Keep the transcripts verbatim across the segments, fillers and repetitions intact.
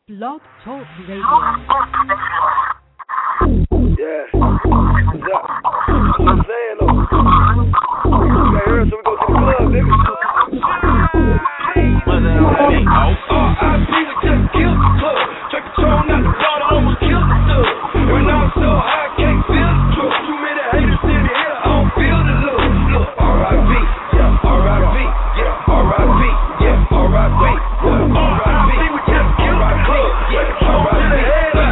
Blog Talk Radio. Yeah. What's up? I'm saying though. You got here, so we go to the club, nigga. What's that on that beat? Oh, R I P we just killed the club. Check the tone, not the water, almost killed the sub. And I'm so high, I can't feel the truck. Too many haters in the air, I don't feel the love. Look, R I P, yeah, R I P, yeah, R I P, yeah, R I P, yeah, R I P, we just killed the club. Yeah, R I P,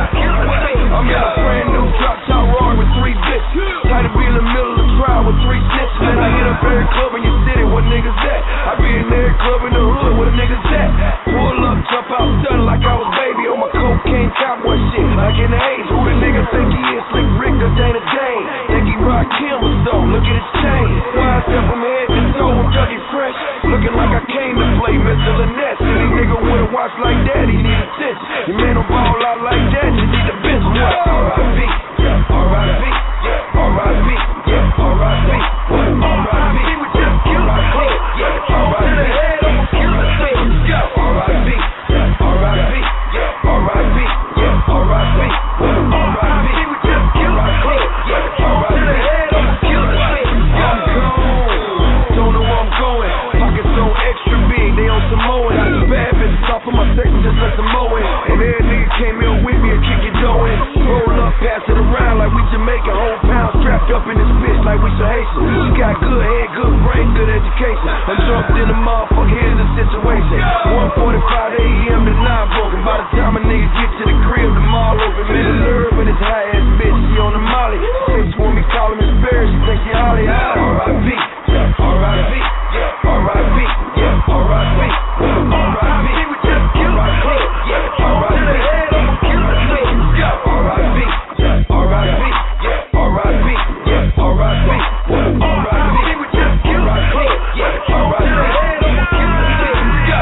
I'm in a brand new drop top roar with three bitches. Tired to be in the middle of the crowd with three snitches. Then I hit up every club in your city, what niggas at? I be in every club in the hood, where the niggas at? Pull up, jump out, stunning like I was baby on my cocaine cowboy shit. Like in the eighties, who the nigga think he is? Slick Rick or Dana Dane? Think he rock Kim or so? Look at his chain. Wide step from head to toe, I'm Dougie Fresh. Looking like I came to play Mister Lynette. Any nigga with a watch like that, he need attention. Your man don't ball out like that, you need a bitch. What? R I P, yeah, R I P, yeah, R I P, yeah, R I P, what? R I P, we just killed the club, yeah, R I P, almost killed the thing, yeah, R I P, yeah, R I P, yeah, R I P, yeah, R I P, what? R I P, we just killed the club, yeah, R I P, almost killed the thing, I'm gone, don't know where I'm going, pockets so extra big, they on some mowing, bad bitches off of my section, just let them mow it, and every nigga came in with me and kick it going, roll up, pass it around like we Jamaican, whole pound strapped up in this bitch like we some Haitian. She got good head, good brain, good education. I'm jumped in the motherfucker, here's the situation. one forty-five a.m. to nine broken. By the time a nigga get to the crib, the mall open. Man, the nerve in this high ass bitch, she on the molly. Say she want me call him Barry, she think she Holly. R I P, yeah, R I P, yeah, R I P, yeah, R I P, yeah, R I P, we just killed the club, yeah, R I P, almost killed the thing, yeah, R I P, yeah, R I P, yeah, R I P, yeah, R I P, yeah, R I P, we just killed the club, yeah, R I P, almost killed the thing,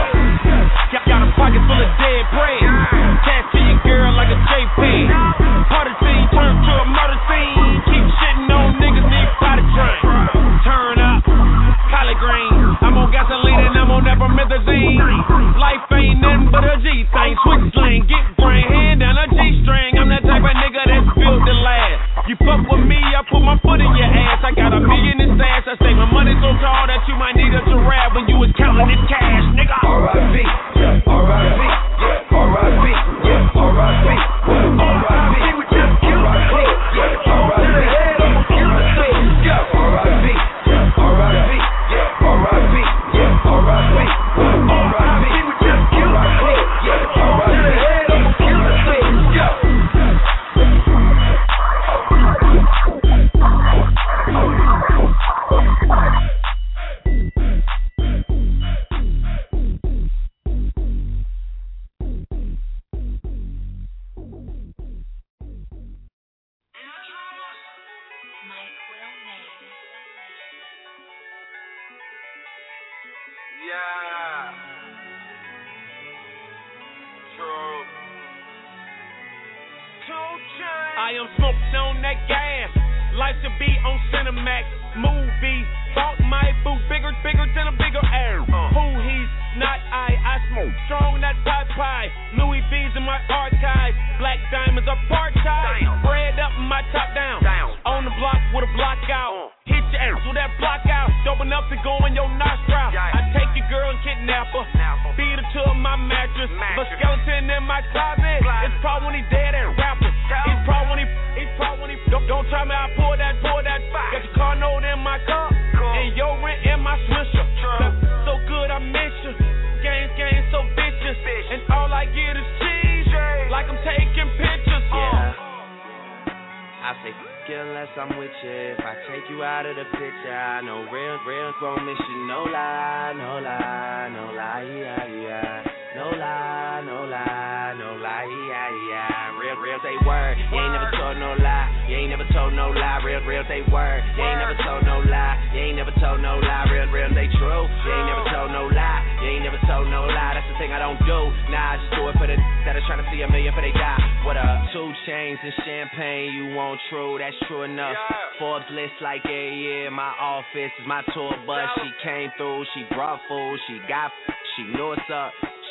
yeah. Got a pocket full of dead bread. Cash to your girl like a J P. Party scene turned to a murder scene. Keep shitting on niggas, need potty train. Turn up, collard green. I'm on gasoline and I'm on epimethazine. Life ain't nothing but a G thing. Switch lane, get brain, hand down a G string. I'm that type of nigga that's built to last. You fuck with me, I put my foot in your ass. I got a million in stash. I say my money so tall that you might need a giraffe when you was counting this cash, nigga. R I P, yeah, R I P, yeah, R I P, yeah, R I P, yeah, R I P, we just killed the club, yeah, R I P, almost killed the thing, yeah, R I P, yeah, R I P, yeah, R I P, yeah, R I P, yeah, R I P, we just killed the club, yeah, R I P, almost killed the thing, yeah. Yeah. True. I am smoking on that gas. Life should be on Cinemax. Movie. Thought my boo bigger, bigger than a bigger air. Uh. Who he's not I. I smoke strong, not pie pie. Louis V's in my archive. Black diamonds are part-time. Spread up my top down. down. On the block with a block out. Uh. Hit your ass with that block out. Dope enough to go in your nostril. Yeah. I take your girl and kidnap her. Napper. Beat her to my mattress. mattress. But skeleton in my closet. Closet. It's probably when he dead and rapper. It's probably when he, it's probably when he, don't, don't try me, I pour that, pour that. Got your car note in my car. Cool. And your rent in my swisher. So good I miss you. Games, games so vicious. Fish. And all I get is cheese. Jay. Like I'm taking pictures. Yeah. Uh. I say unless I'm with you. If I take you out of the picture, I know real, real gon' miss you. No lie, no lie, no lie, yeah, yeah. No lie, no lie, no lie, yeah, yeah. Real, real say word. You ain't never told no lie. You ain't never told no lie. Real, real say word. You ain't never told no lie. You ain't never told no lie. Real, real say true. You ain't never told no lie. You ain't never told no lie. That's the thing I don't do. Nah, I just do it for the that are trying to see a million for they die. What up? Two chains and champagne, you want true? That's true enough. Forbes list like yeah, yeah. My office is my tour bus. She came through. She brought food. She got. She knew what's up.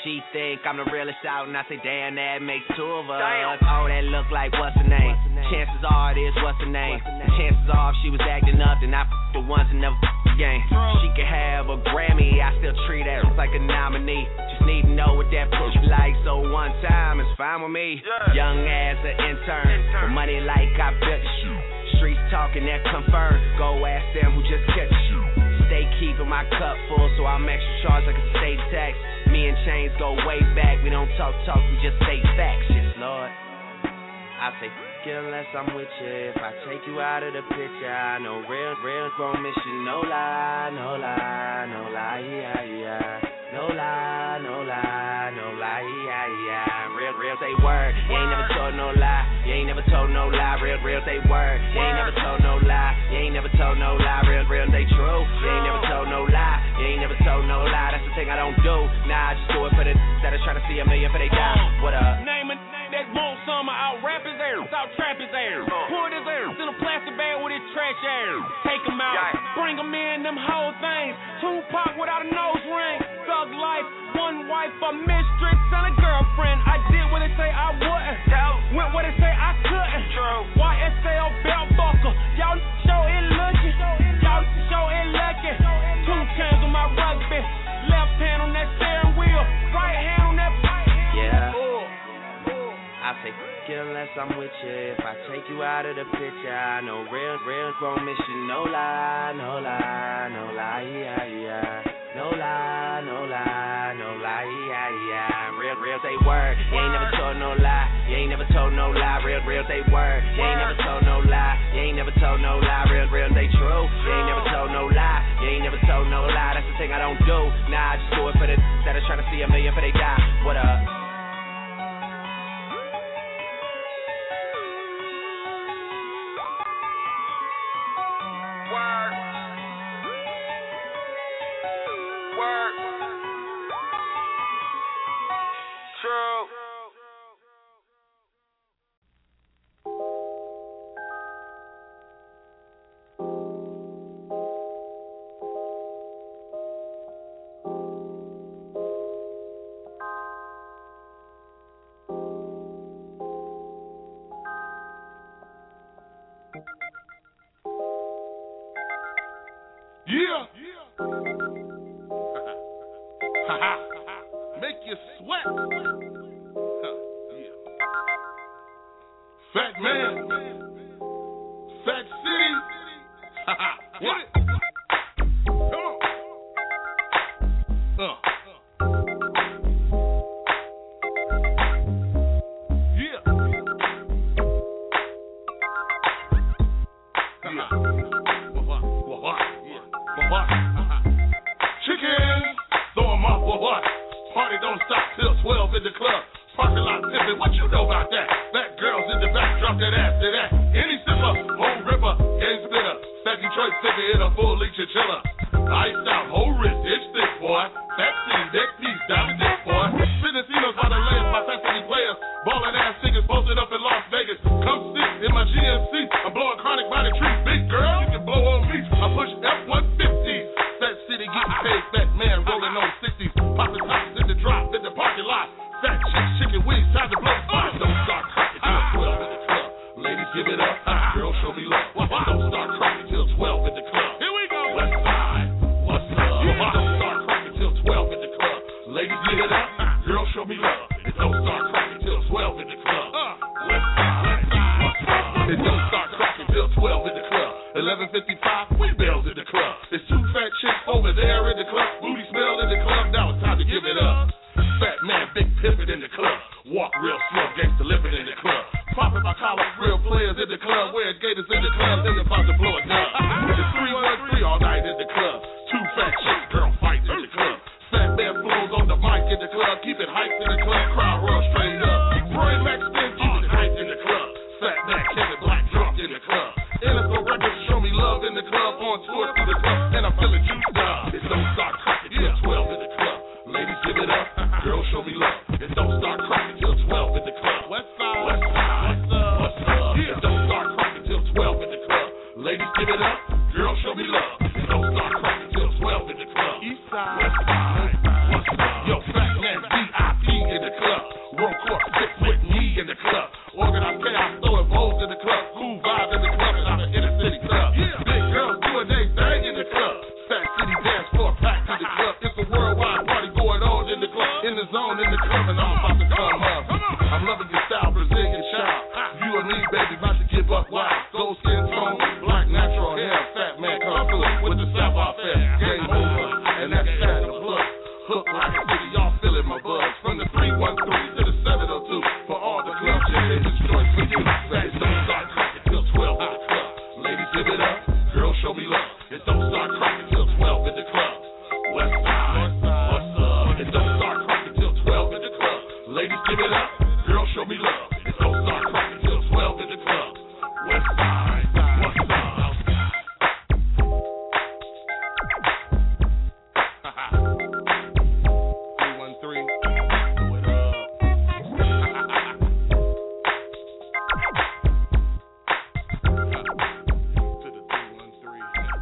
She think I'm the realest out, and I say, damn, that makes two of us. Damn. Oh, that look like what's her name? Chances are it is what's her name. The chances are if she was acting up, then I f*** with once and never f*** again. She could have a Grammy, I still treat her like a nominee. Just need to know what that pussy like, so one time is fine with me. Young as an intern, for money like I built the shit. Streets talking that confirm, go ask them who just catch the shit. Stay keeping my cup full, so I'm extra charged like a state tax. Me and Chains go way back, we don't talk talk, we just say facts. Yes, Lord. I say, unless I'm with you. If I take you out of the picture, I know real, real gon' miss you. No lie, no lie, no lie, yeah, yeah. No lie, no lie, no lie, yeah, yeah. Real, real say word. You ain't never told no lie. You ain't never told no lie. Real, real say word. You ain't never told no lie. You ain't never told no lie. Real, real say true. You ain't never told no lie. You ain't never told no lie. That's the thing I don't do. Nah, I just do it for the that are trying to see a million for they die. What up? Name it. That won't summer, I'll rap his air, I'll trap his air, pour his air, in a plastic bag with his trash air, take him out, bring him in, them whole things, Tupac without a nose ring, thug life, one wife, a mistress, and a girlfriend, I did what they say I wouldn't, went what they say I couldn't, Y S L belt buckle, y'all show it looking, y'all show it lucky, two chains on my rugby, left hand on that steering wheel, right hand on that pipe, yeah. I say, unless I'm with you. If I take you out of the picture, I know real, real gon' miss you. No lie, no lie, no lie, yeah, yeah. No lie, no lie, no lie, yeah, yeah. Real, real say word. You ain't never told no lie. You ain't never told no lie. Real, real say word. You ain't never told no lie. You ain't never told no lie. Real, real say true. You ain't never told no lie. You ain't never told no lie. That's the thing I don't do. Nah, I just do it for the that are trying to see a million for they die. What up? Yeah. Make you sweat. Yeah. Fat man. Fat city. What? Come on. Uh. Yeah. Chicken, throw 'em off for what? Party don't stop till twelve in the club. Parking lot pimpin', what you know about that? Fat girls in the back, drop that ass to that. Any sipper, whole ripper, game splitter. Fat Detroit sticker in a full leech chinchilla. Iced out, whole wrist, itch thick, boy. Fat city, deck piece, diamond dick, boy. Fitnessinos by the land, my fat city players. Ballin' ass niggas posted up in Las Vegas. Come sit in my G M C, I'm blowing chronic by the tree. Big girl, you can blow on me. I push F one fifty. Fat city getting paid, fat man rolling on sixties. Poppin' tops in the drop, in the parking lot. Fat chick, chicken wings, time to blow fire. Don't start cracking till twelve in the club. Ladies, give it up. Girl, show me love. Don't start cracking till twelve in the club. Here we go. West side, what's up? Don't start cracking till twelve in the club. Ladies, give it up. Girl, show me love. It don't start cracking till twelve in the club. West side, what's up? It don't start cracking till twelve in the club. eleven fifty-five, we bells in the club. There's two fat chicks over there in the club. Booty smell in the club. Now it's time to give it up. Fat man, big pimpin' in the club. Walk real slow, gangsta living in the club. Poppin' my collar, real players in the club. Wearing gators in the club, they about to blow it down. It's three one three all night in the club. Two fat chicks, girl fighting in the club. Fat man flows on the mic in the club. Keep it hyped in the club. Crowd run straight up. Roy Max spin, keep it hyped in the club. Fat man, Kevin Black drunk in the club. N F L records show me love in the club. On tour through the club, and I'm feeling juiced up. It don't start cracking till twelve in the club. Ladies, give it up. Girl, show me love. It don't start cracking till twelve in the club. West side, west side, what's up? What's up? Yeah. It don't start cracking till twelve in the club. Ladies, give it up. Girl, show me love. It don't start cracking till twelve in the club. East side, west side, what's up? Yo, fat man, D I Girl, show me love. It's don't start cracking till twelve in the club. West side, west side. three one three. Do it up. To the three one three.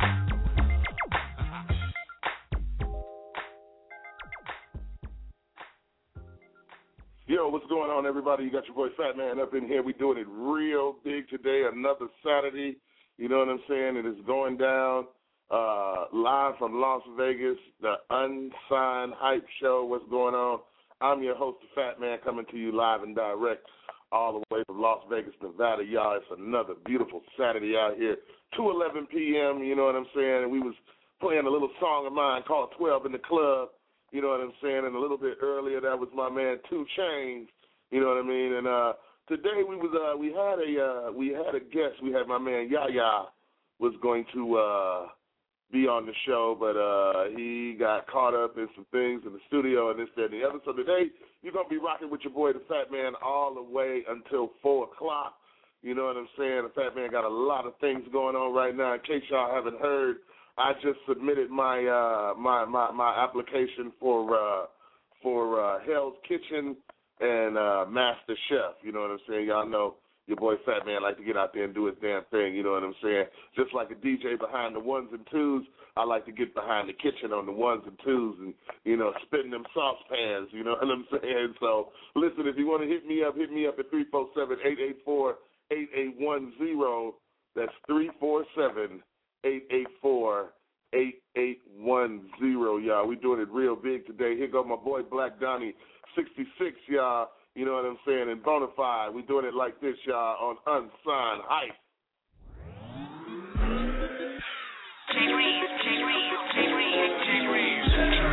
Yo, what's going on, everybody? You got your boy Fat Man up in here. We doing it real big today, another Saturday. You know what I'm saying? It is going down uh, live from Las Vegas, the Unsigned Hype Show. What's going on? I'm your host, the Fat Man, coming to you live and direct all the way from Las Vegas, Nevada. Y'all, it's another beautiful Saturday out here, two eleven p.m., you know what I'm saying? And we was playing a little song of mine called twelve in the Club. You know what I'm saying? And a little bit earlier, that was my man two Chainz. You know what I mean? And uh, today we was uh, we had a uh, we had a guest. We had my man Yaya was going to uh, be on the show, but uh, he got caught up in some things in the studio and this, that, and the other. So today you're gonna be rocking with your boy the Fat Man all the way until four o'clock. You know what I'm saying? The Fat Man got a lot of things going on right now. In case y'all haven't heard, I just submitted my uh, my, my my application for uh, for uh, Hell's Kitchen and uh, Master Chef. You know what I'm saying? Y'all know your boy Fat Man like to get out there and do his damn thing. You know what I'm saying? Just like a D J behind the ones and twos, I like to get behind the kitchen on the ones and twos and, you know, spitting them saucepans. You know what I'm saying? So listen, if you want to hit me up, hit me up at three four seven, eight eight four, eight eight one zero. That's three four seven, eight eight four, eight eight one zero, y'all. We doing it real big today. Here go my boy Black Donnie, sixty-six, y'all. You know what I'm saying? And Bonafide. We doing it like this, y'all, on Unsigned Hype. Jay Reeves, Jay Reeves, Jay Reeves, Jay Reeves.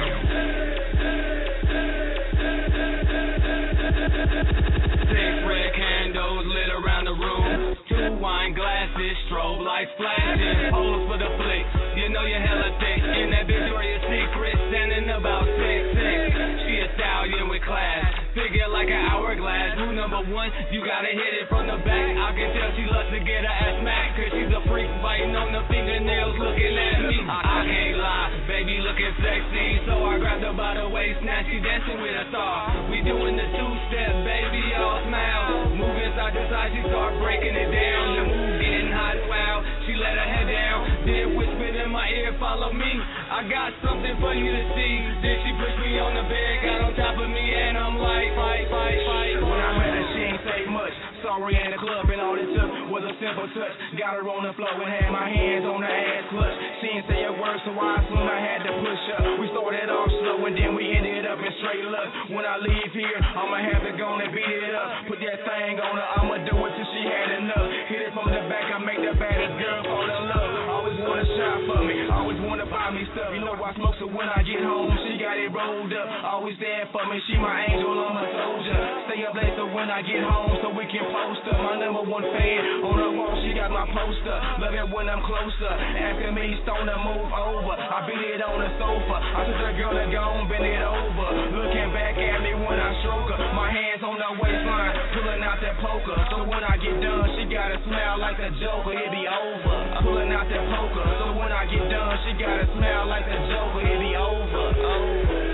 Six red candles lit around the room. Two wine glasses, strobe lights flashing. Pose for the flick. You know you're hella thick. In that Victoria's Secret, standing about six six. She a stallion with class. Figure like an hourglass. Rule number one, you gotta hit it from the back. I can tell she loves to get her ass smacked, cause she's a freak biting on the fingernails looking at me. I, I can't lie, baby looking sexy. So I grabbed her by the waist, now she dancing with a star. We doing the two-step, baby, all smile. Moving side to side, she start breaking it down. The move getting hot, wow. She let her head down, then whispered in my ear, follow me. I got something for you to see. Then she pushed me on the bed, got on top of me, and I'm like, fight, fight, fight. When I met her, she ain't say much. Sorry in the club, and all it took was a simple touch. Got her on the floor and had my hands on her ass clutch. She ain't say a word, so I assumed I had to push up. We started off slow, and then we ended up in straight luck. When I leave here, I'ma have to go and beat it up. Put that thing on her, I'ma do it till she had enough. Hit it from the back, I make the baddest girl fall in love. Always want a shot for me, always want to buy me stuff. You know I smoke, so when I get home, she got it rolled up. Always there for me, she my angel, I'm a soldier. Stay up late so when I get home, so we can post up. My number one fan on her wall, she got my poster. Love it when I'm closer, asking me stone to move over. I beat it on the sofa, I took the girl to go and bend it over. Looking back at me when I stroke her, my hands on the waistline, pulling out that poker. So when I get done, she gotta smile like the Joker, it be over. Pulling out that poker, so when I get done, she gotta smile like the Joker, it be over. Over.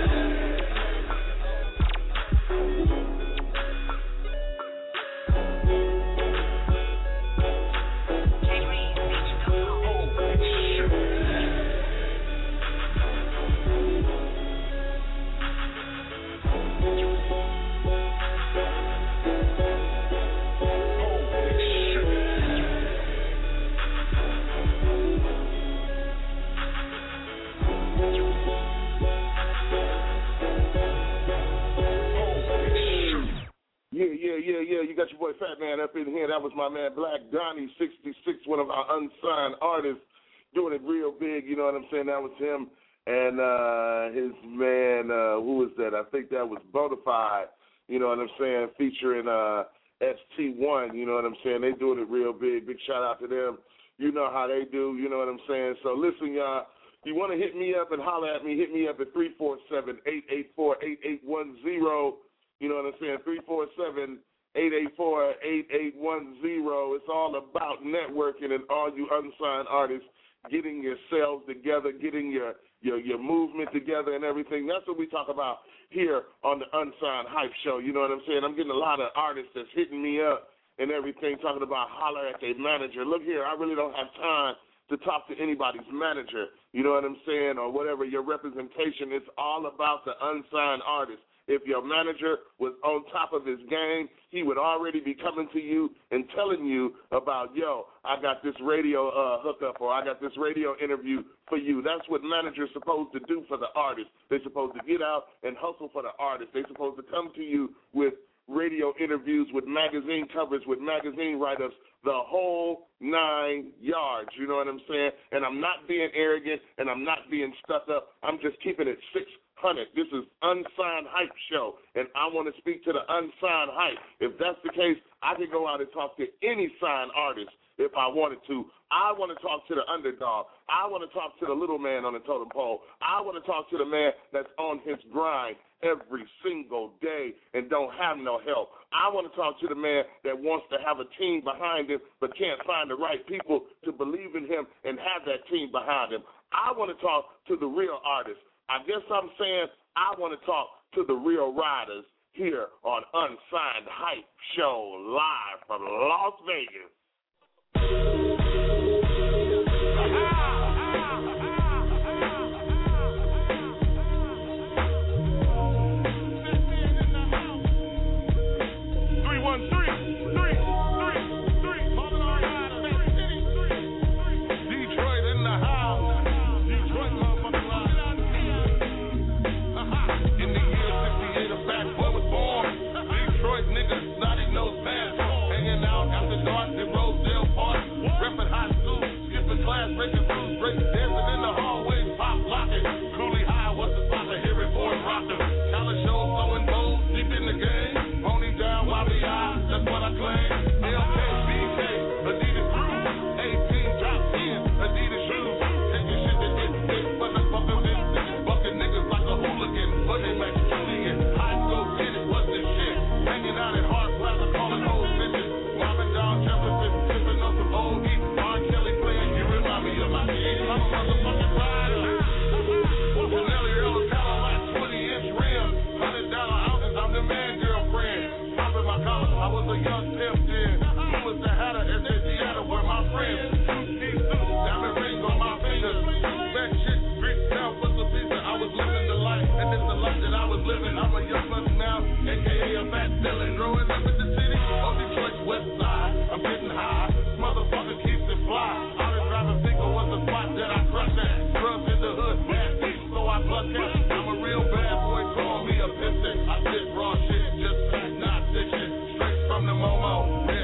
Yeah, yeah, yeah, yeah. You got your boy Fat Man up in here. That was my man Black Donnie, sixty-six, one of our unsigned artists, doing it real big. You know what I'm saying? That was him and uh, his man, uh, who was that? I think that was Bonafide, you know what I'm saying, featuring uh, S T one, you know what I'm saying? They doing it real big. Big shout out to them. You know how they do, you know what I'm saying? So listen, y'all, you want to hit me up and holler at me, hit me up at three four seven, eight eight four, eight eight one zero. You know what I'm saying? three four seven, eight eight four, eight eight one zero. It's all about networking and all you unsigned artists getting yourselves together, getting your, your, your movement together and everything. That's what we talk about here on the Unsigned Hype Show. You know what I'm saying? I'm getting a lot of artists that's hitting me up and everything, talking about holler at their manager. Look here, I really don't have time to talk to anybody's manager, you know what I'm saying, or whatever your representation. It's all about the unsigned artist. If your manager was on top of his game, he would already be coming to you and telling you about, yo, I got this radio uh, hookup, or I got this radio interview for you. That's what managers supposed to do for the artist. They're supposed to get out and hustle for the artist. They're supposed to come to you with radio interviews, with magazine covers, with magazine write-ups, the whole nine yards, you know what I'm saying? And I'm not being arrogant, and I'm not being stuck up. I'm just keeping it six hundred. This is Unsigned Hype Show, and I want to speak to the unsigned hype. If that's the case, I can go out and talk to any signed artist if I wanted to. I want to talk to the underdog. I want to talk to the little man on the totem pole. I want to talk to the man that's on his grind every single day and don't have no help. I want to talk to the man that wants to have a team behind him but can't find the right people to believe in him and have that team behind him. I want to talk to the real artists. I guess I'm saying I want to talk to the real riders here on Unsigned Hype Show, live from Las Vegas. Breaking through, breaking, dancing in the hallways, pop locking. Coolly high, what's the spot? The hearing for it, rocker. College show, flowing bold, deep in the game. Pony down, wobbly eye, that's what I claim. L K, B K, Adidas Groove, eighteen, drop ten, Adidas shoes. Taking shit that gets big, motherfucking this, bucking niggas like a hooligan. But they make Julian, high school, get it, what's this shit? Hanging out at Hart Plaza, calling old bitches. Mobbing down Jefferson, sipping on some old heat. R. Kelly playing, you remind me of my kid. I'm a motherfucking rider. Chanel Earl Cadillac, twenty inch rims, one hundred dollar houses, I'm the man girlfriend. Popping my collar, I was a young pimp then. Who was the hatter in Seattle where my friends? Two suits, diamond rings on my fingers. Back shit, street town, for some pizza. I was living the life, and it's the life that I was living. I'm a young man now, a k a a fat villain. Growing up in the city, on Detroit's west side. I'm getting high, motherfucker keeps it fly. Out and driving Pico was the spot that I crushed at. Drugs in the hood, bad beats, so I plucked at. I'm a real bad boy, call me a piston. I did raw shit, just fact, not fiction. Straight from the Momo.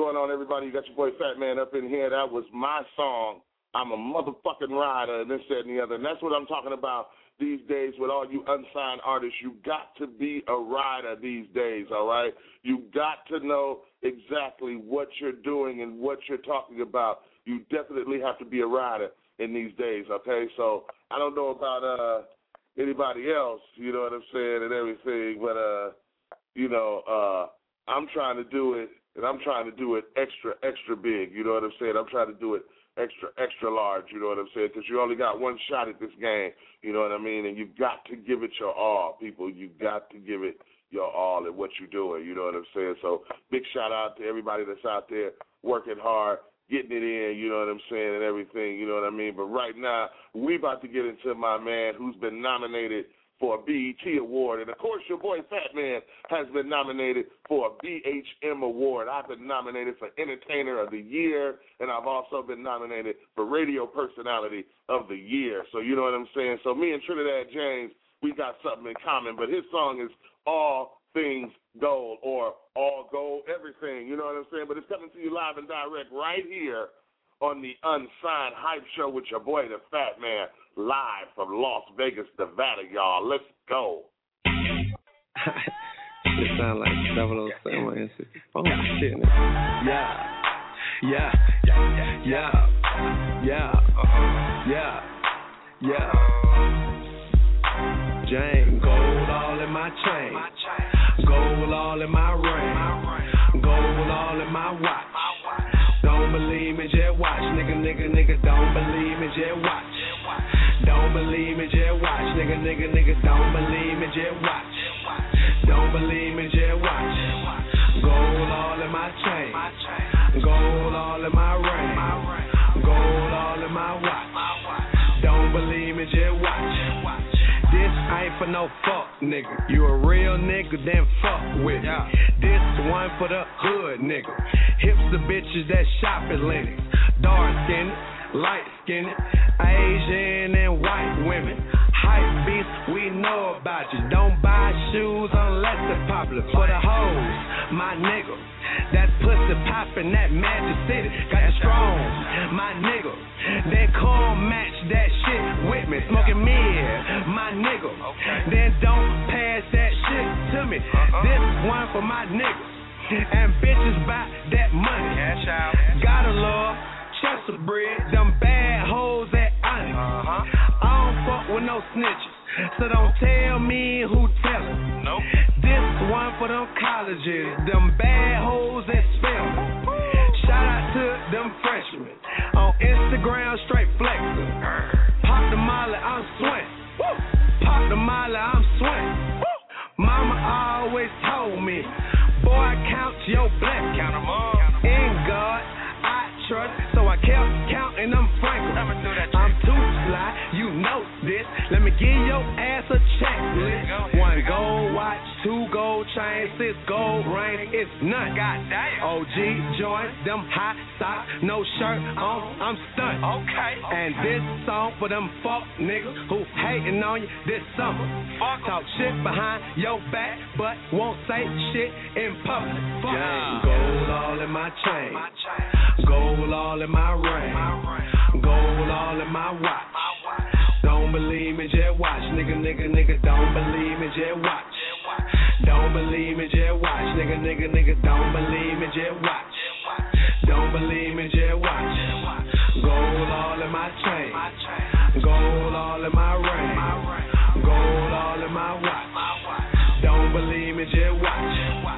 going on, everybody? You got your boy Fat Man up in here. That was my song, I'm a Motherfucking Rider, and this, that, and the other. And that's what I'm talking about these days with all you unsigned artists. You got to be a rider these days, all right? You got to know exactly what you're doing and what you're talking about. You definitely have to be a rider in these days, okay? So I don't know about uh, anybody else, you know what I'm saying, and everything, but, uh, you know, uh, I'm trying to do it, and I'm trying to do it extra, extra big, you know what I'm saying? I'm trying to do it extra, extra large, you know what I'm saying, because you only got one shot at this game, you know what I mean, and you've got to give it your all, people. You've got to give it your all at what you're doing, you know what I'm saying? So big shout out to everybody that's out there working hard, getting it in, you know what I'm saying, and everything, you know what I mean? But right now, we about to get into my man who's been nominated for a B E T award. And, of course, your boy Fat Man has been nominated for a B H M award. I've been nominated for Entertainer of the Year, and I've also been nominated for Radio Personality of the Year. So you know what I'm saying? So me and Trinidad James, we got something in common. But his song is All Things Gold, or All Gold, Everything. You know what I'm saying? But it's coming to you live and direct right here on the Unsigned Hype Show with your boy, the Fat Man, live from Las Vegas, Nevada, y'all. Let's go. It sound like double oh seven and sixty-four shit. Yeah, yeah, yeah, yeah, yeah, yeah. Jane, gold all in my chain, gold all in my ring, gold all in my watch. Don't believe me, just watch. Nigga, nigga, nigga, don't believe me, just watch. Don't believe me, just watch. Nigga, nigga, nigga, don't believe me, just watch. Don't believe me, just watch. Gold all in my chain, gold all in my ring, gold all in my watch. Don't believe me, just watch. This ain't for no fuck, nigga. You a real nigga, then fuck with me. This one for the hood, nigga. Hipster bitches that shop at Lennox. Dark skinned, light skinned, Asian and white women. Hype beats, we know about you. Don't buy shoes unless they're popular. For the hoes, my nigga. That pussy poppin', that Magic City. Got it strong, my nigga. Then come match that shit with me. Smoking mid, my nigga. Then don't pass that shit to me. This one for my niggas. And bitches buy that money. Cash out. Gotta love Chester bread. Them bad hoes that honest. Uh-huh. I don't fuck with no snitches. So don't tell me who tellin'. Nope. This one for them colleges. Them bad hoes that spell. Shout out to them freshmen. On Instagram, straight flexin'. Pop the molly, I'm swing. Pop the molly, I'm swing. Mama always told me, boy, count your blessings. Count 'em up. In God, I trust, so I kept counting them frankly. I'm too sly, you know this. Let me give your ass a checklist. One gold watch, two gold chains, six gold rings, it's none. O G joints, them hot socks, no shirt on, I'm stunned. Okay. And this song for them fuck niggas who hating on you this summer. Talk shit behind your back, but won't say shit in public. Fuck yeah. Gold all in my chain, gold all in my ring, gold all in my watch. Don't believe me, just watch. Nigga, nigga, nigga, don't believe me, just watch. Don't believe me, just watch. Nigga, nigga, nigga, don't believe me, just watch. Don't believe me, just watch. Gold all in my chain, gold all in my ring, gold all in my watch. Don't believe me, just watch.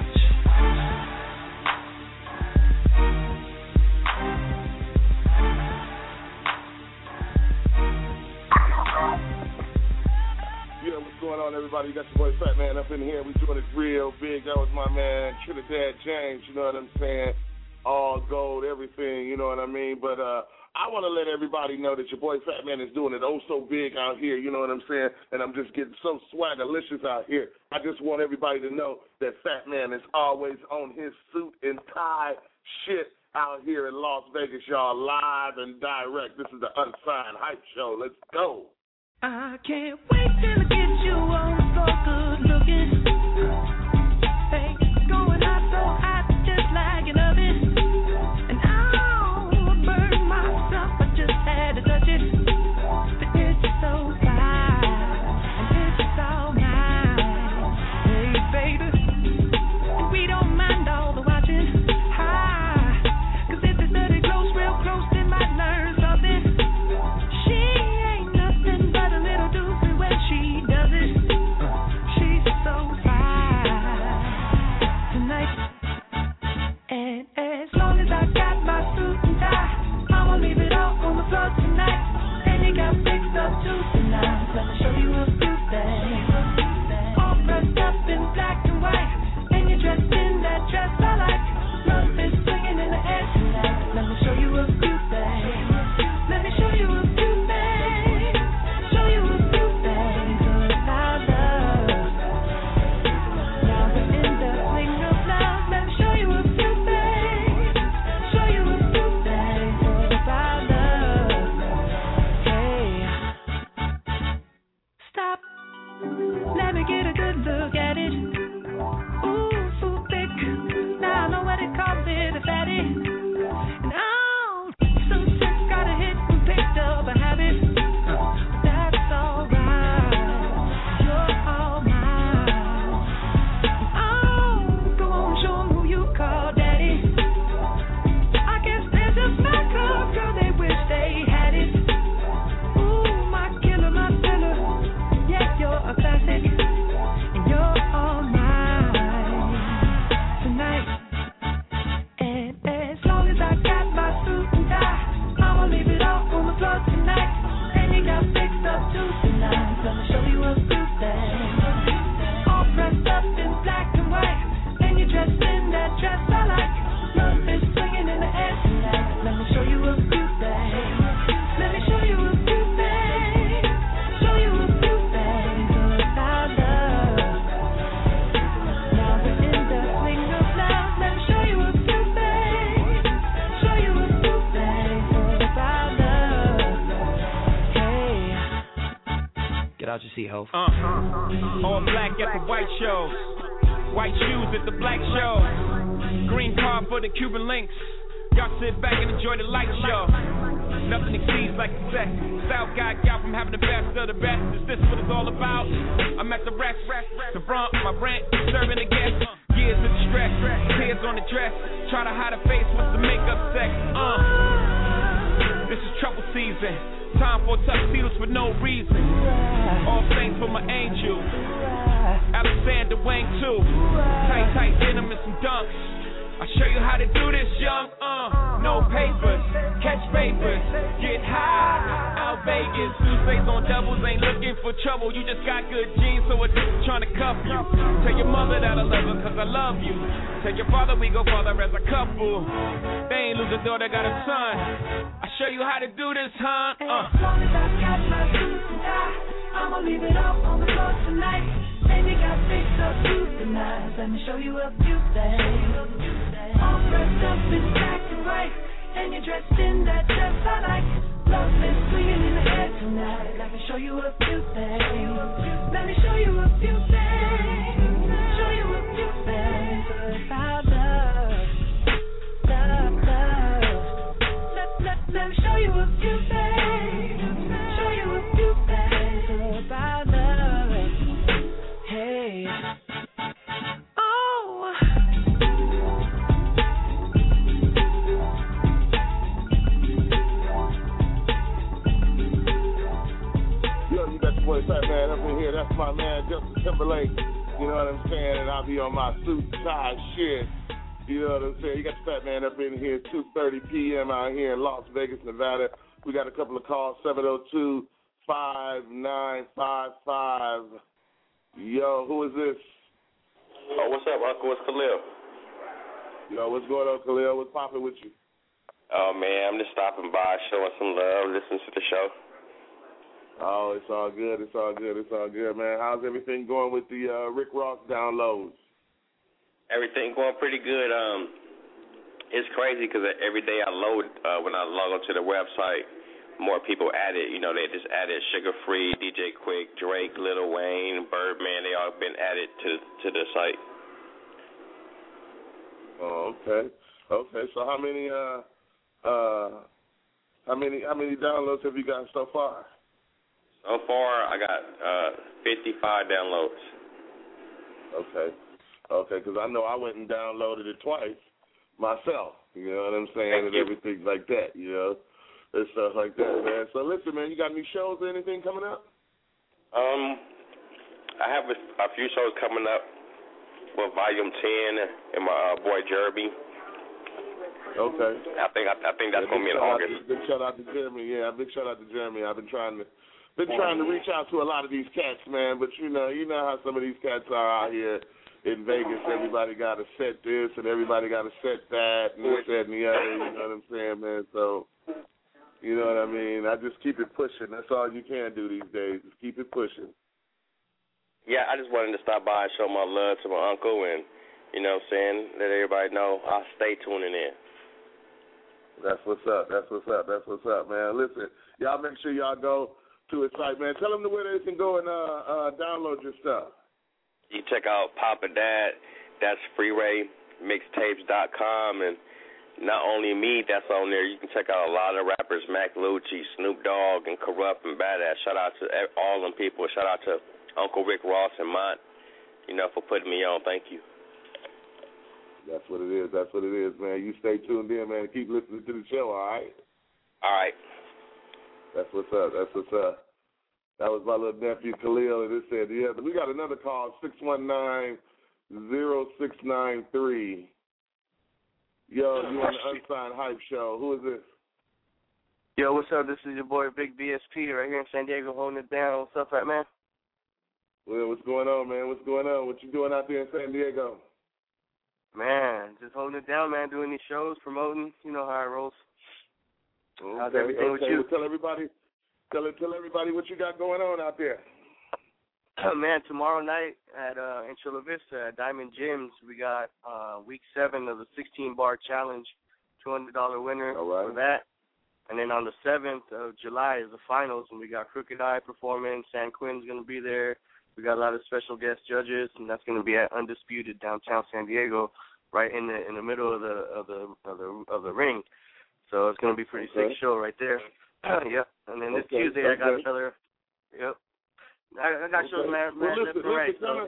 Yeah, what's going on, everybody? You got your boy Fat Man up in here. We doing it real big. That was my man Trinidad James, you know what I'm saying? All gold, everything, you know what I mean? But uh, I want to let everybody know that your boy Fat Man is doing it oh so big out here, you know what I'm saying? And I'm just getting so swagalicious out here. I just want everybody to know that Fat Man is always on his suit and tie shit out here in Las Vegas, y'all, live and direct. This is the Unsigned Hype Show. Let's go. I can't wait till I get you on the floor, good looking. Hey, going hot so hot, just like an oven. two tonight. Let me show you a few things. All dressed up in black and white, and you're dressed in that dress I like. Love is swinging in the air tonight. Let me show you a few things. Let me show you a few things. Show you a few things about love. Now we're in the swing of love. Let me show you a few things. Show you a few things about love. Hey, stop. Let me get a good look at it. Ooh, so thick. Now I know what it calls it, a fatty. And oh, so sick, got a hit and picked up a habit. But that's alright. You're all mine. Oh, go on, show 'em who you call daddy. I guess they're just my club, girl, they wish they had it. Ooh, my killer, my filler. Yeah, you're a classic. And you're all mine tonight. And as long as I got my suit and tie, I'ma leave it all on the floor tonight. And you got fixed up too tonight. Let me show you a few things. All dressed up in black and white, and you're dressed in that dress I like. Love is swinging in the air tonight. Let me show you a few things. Let me show you a few things. Show you a few things about love. Now we're in the swing of love. Let me show you a few things. Show you a few things about love. Hey. Get out your seat, ho. Uh, all black at the white show. White shoes at the black show. Green car for the Cuban links. Y'all sit back and enjoy the light show. Nothing exceeds like success. South guy gal from having the best of the best. Is this what it's all about? I'm at the rest. The front, my rent, serving the guests. Years of stress, tears on the dress. Try to hide a face with the makeup sex. Uh, this is trouble season. Time for tuxedos for no reason. All thanks for my angel. Alexander Wang too. Tight, tight denim and some dunks. I'll show you how to do this, young. Uh, no papers, catch papers, get high. Out Vegas, Tuesdays on doubles, ain't looking for trouble. You just got good genes, so it's trying to cuff you. Tell your mother that I love her, cause I love you. Tell your father we go father as a couple. They ain't lose a daughter, got a son. I'll show you how to do this, huh? Uh. As long as I got my suit and tie, I'ma leave it all on the floor tonight. And you got fixed up too tonight. Let me show you a few things. All dressed up in black and white, and you're dressed in that dress I like. Love is swinging in the air tonight. Let me show you a few things. Let me show you a few things. Show you a few things about love, love, love. Let, let, let me show you a few things. Show you a few things about love. Hey. Oh. Yo, you got your boy Fat Man up in here. That's my man Justin Timberlake. You know what I'm saying? And I'll be on my suit and tie shit. You know what I'm saying? You got the Fat Man up in here, two thirty p.m. out here in Las Vegas, Nevada. We got a couple of calls, seven oh two, five nine five five. Yo, who is this? Oh, what's up, Uncle? It's Khalil. Yo, what's going on, Khalil? What's popping with you? Oh, man, I'm just stopping by, showing some love, listening to the show. Oh, it's all good. It's all good. It's all good, man. How's everything going with the uh, Rick Ross downloads? Everything going pretty good. Um, it's crazy because every day I load, uh, when I log onto the website, more people added. You know, they just added Sugar Free, D J Quick, Drake, Lil Wayne, Birdman. They all been added to to the site. Oh, okay. Okay. So how many uh uh how many how many downloads have you got so far? So far, I got uh, fifty-five downloads. Okay. Okay, because I know I went and downloaded it twice myself. You know what I'm saying? Thank and you. everything like that. You know. And stuff like that, man. So listen, man, you got any shows or anything coming up? Um, I have a, a few shows coming up with Volume ten and my uh, boy Jeremy. Okay. I think I, I think that's yeah, gonna be in August. August. Big shout out to Jeremy. Yeah, big shout out to Jeremy. I've been trying to been trying to reach out to a lot of these cats, man, but you know, you know how some of these cats are out here in Vegas. Everybody got to set this and everybody got to set that and this, that, and the other. You know what I'm saying, man? So, you know what I mean? I just keep it pushing. That's all you can do these days. Just keep it pushing. Yeah, I just wanted to stop by and show my love to my uncle and, you know what I'm saying, let everybody know I'll stay tuning in. That's what's up. That's what's up. That's what's up, man. Listen, y'all make sure y'all go to his site, man. Tell them where they can go and uh, uh, download your stuff. You check out Papa Dad. That's freeway mixtapes dot com. And not only me that's on there, you can check out a lot of rappers, Mac Lucci, Snoop Dogg, and Corrupt and Badass. Shout out to all them people. Shout out to Uncle Rick Ross and Mont, you know, for putting me on. Thank you. That's what it is. That's what it is, man. You stay tuned in, man. Keep listening to the show, all right? All right. That's what's up. That's what's up. That was my little nephew, Khalil, and it said, yeah, we got another call, six one nine, zero six nine three. Yo, you on the Unsigned Hype Show. Who is this? Yo, what's up? This is your boy, Big B S P, right here in San Diego, holding it down. What's up, Fat Man? Well, what's going on, man? What's going on? What you doing out there in San Diego? Man, just holding it down, man, doing these shows, promoting. You know how it rolls. Okay, How's everything okay. with you? Well, tell everybody, tell tell everybody what you got going on out there. Man, tomorrow night at uh, in Chula Vista at Diamond Gyms, we got uh, week seven of the sixteen bar challenge, two hundred dollar winner All right. for that. And then on the seventh of July is the finals, and we got Crooked Eye performing. San Quinn's going to be there. We got a lot of special guest judges, and that's going to be at Undisputed downtown San Diego, right in the in the middle of the of the of the of the ring. So it's going to be a pretty okay. sick show right there. Yep. And then this okay. Tuesday okay. I got another. Yep. I, I got shows, okay. man. Well, man listen, left and right. listen, kinda,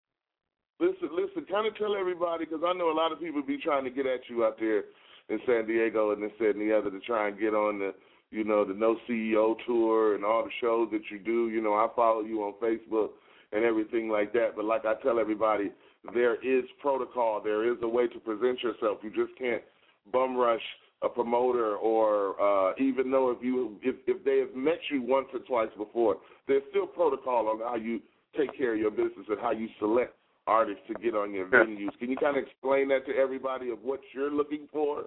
So. listen, listen, kind of tell everybody, because I know a lot of people be trying to get at you out there in San Diego and this, that, and the other to try and get on the, you know, the No C E O tour and all the shows that you do. You know, I follow you on Facebook and everything like that. But like I tell everybody, there is protocol. There is a way to present yourself. You just can't bum rush a promoter, or uh, even though if you if, if they have met you once or twice before, there's still protocol on how you take care of your business and how you select artists to get on your venues. Can you kind of explain that to everybody of what you're looking for?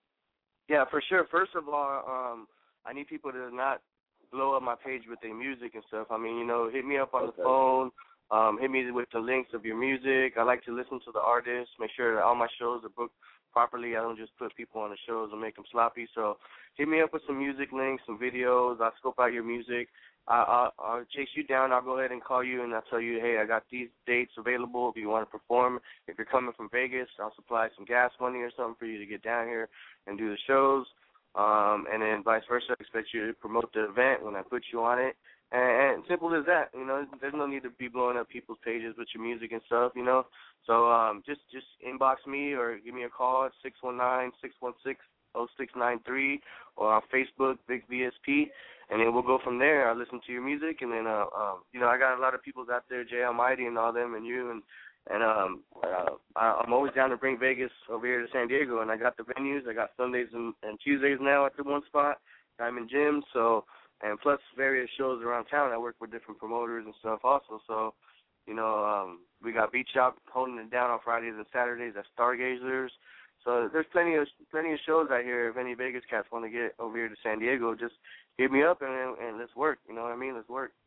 Yeah, for sure. First of all, um, I need people to not blow up my page with their music and stuff. I mean, you know, hit me up on okay. the phone. Um, hit me with the links of your music. I like to listen to the artists, make sure that all my shows are booked properly. I don't just put people on the shows and make them sloppy. So hit me up with some music links, some videos. I'll scope out your music. I, I'll, I'll chase you down. I'll go ahead and call you, and I'll tell you, hey, I got these dates available if you want to perform. If you're coming from Vegas, I'll supply some gas money or something for you to get down here and do the shows. Um, and then vice versa, I expect you to promote the event when I put you on it. And, and simple as that, you know, there's no need to be blowing up people's pages with your music and stuff, you know. So um, just just inbox me or give me a call at six one nine, six one six, zero six nine three or on Facebook, Big V S P, and then we'll go from there. I'll listen to your music, and then, uh, um, you know, I got a lot of people out there, Jay Almighty and all them and you, and And um, uh, I'm always down to bring Vegas over here to San Diego, and I got the venues. I got Sundays and, and Tuesdays now at the one spot, Diamond Gyms, so, and plus various shows around town. I work with different promoters and stuff also, so, you know, um, we got Beat Shop holding it down on Fridays and Saturdays at Stargazers. So there's plenty of plenty of shows out here. If any Vegas cats want to get over here to San Diego, just hit me up and, and let's work. You know what I mean? Let's work.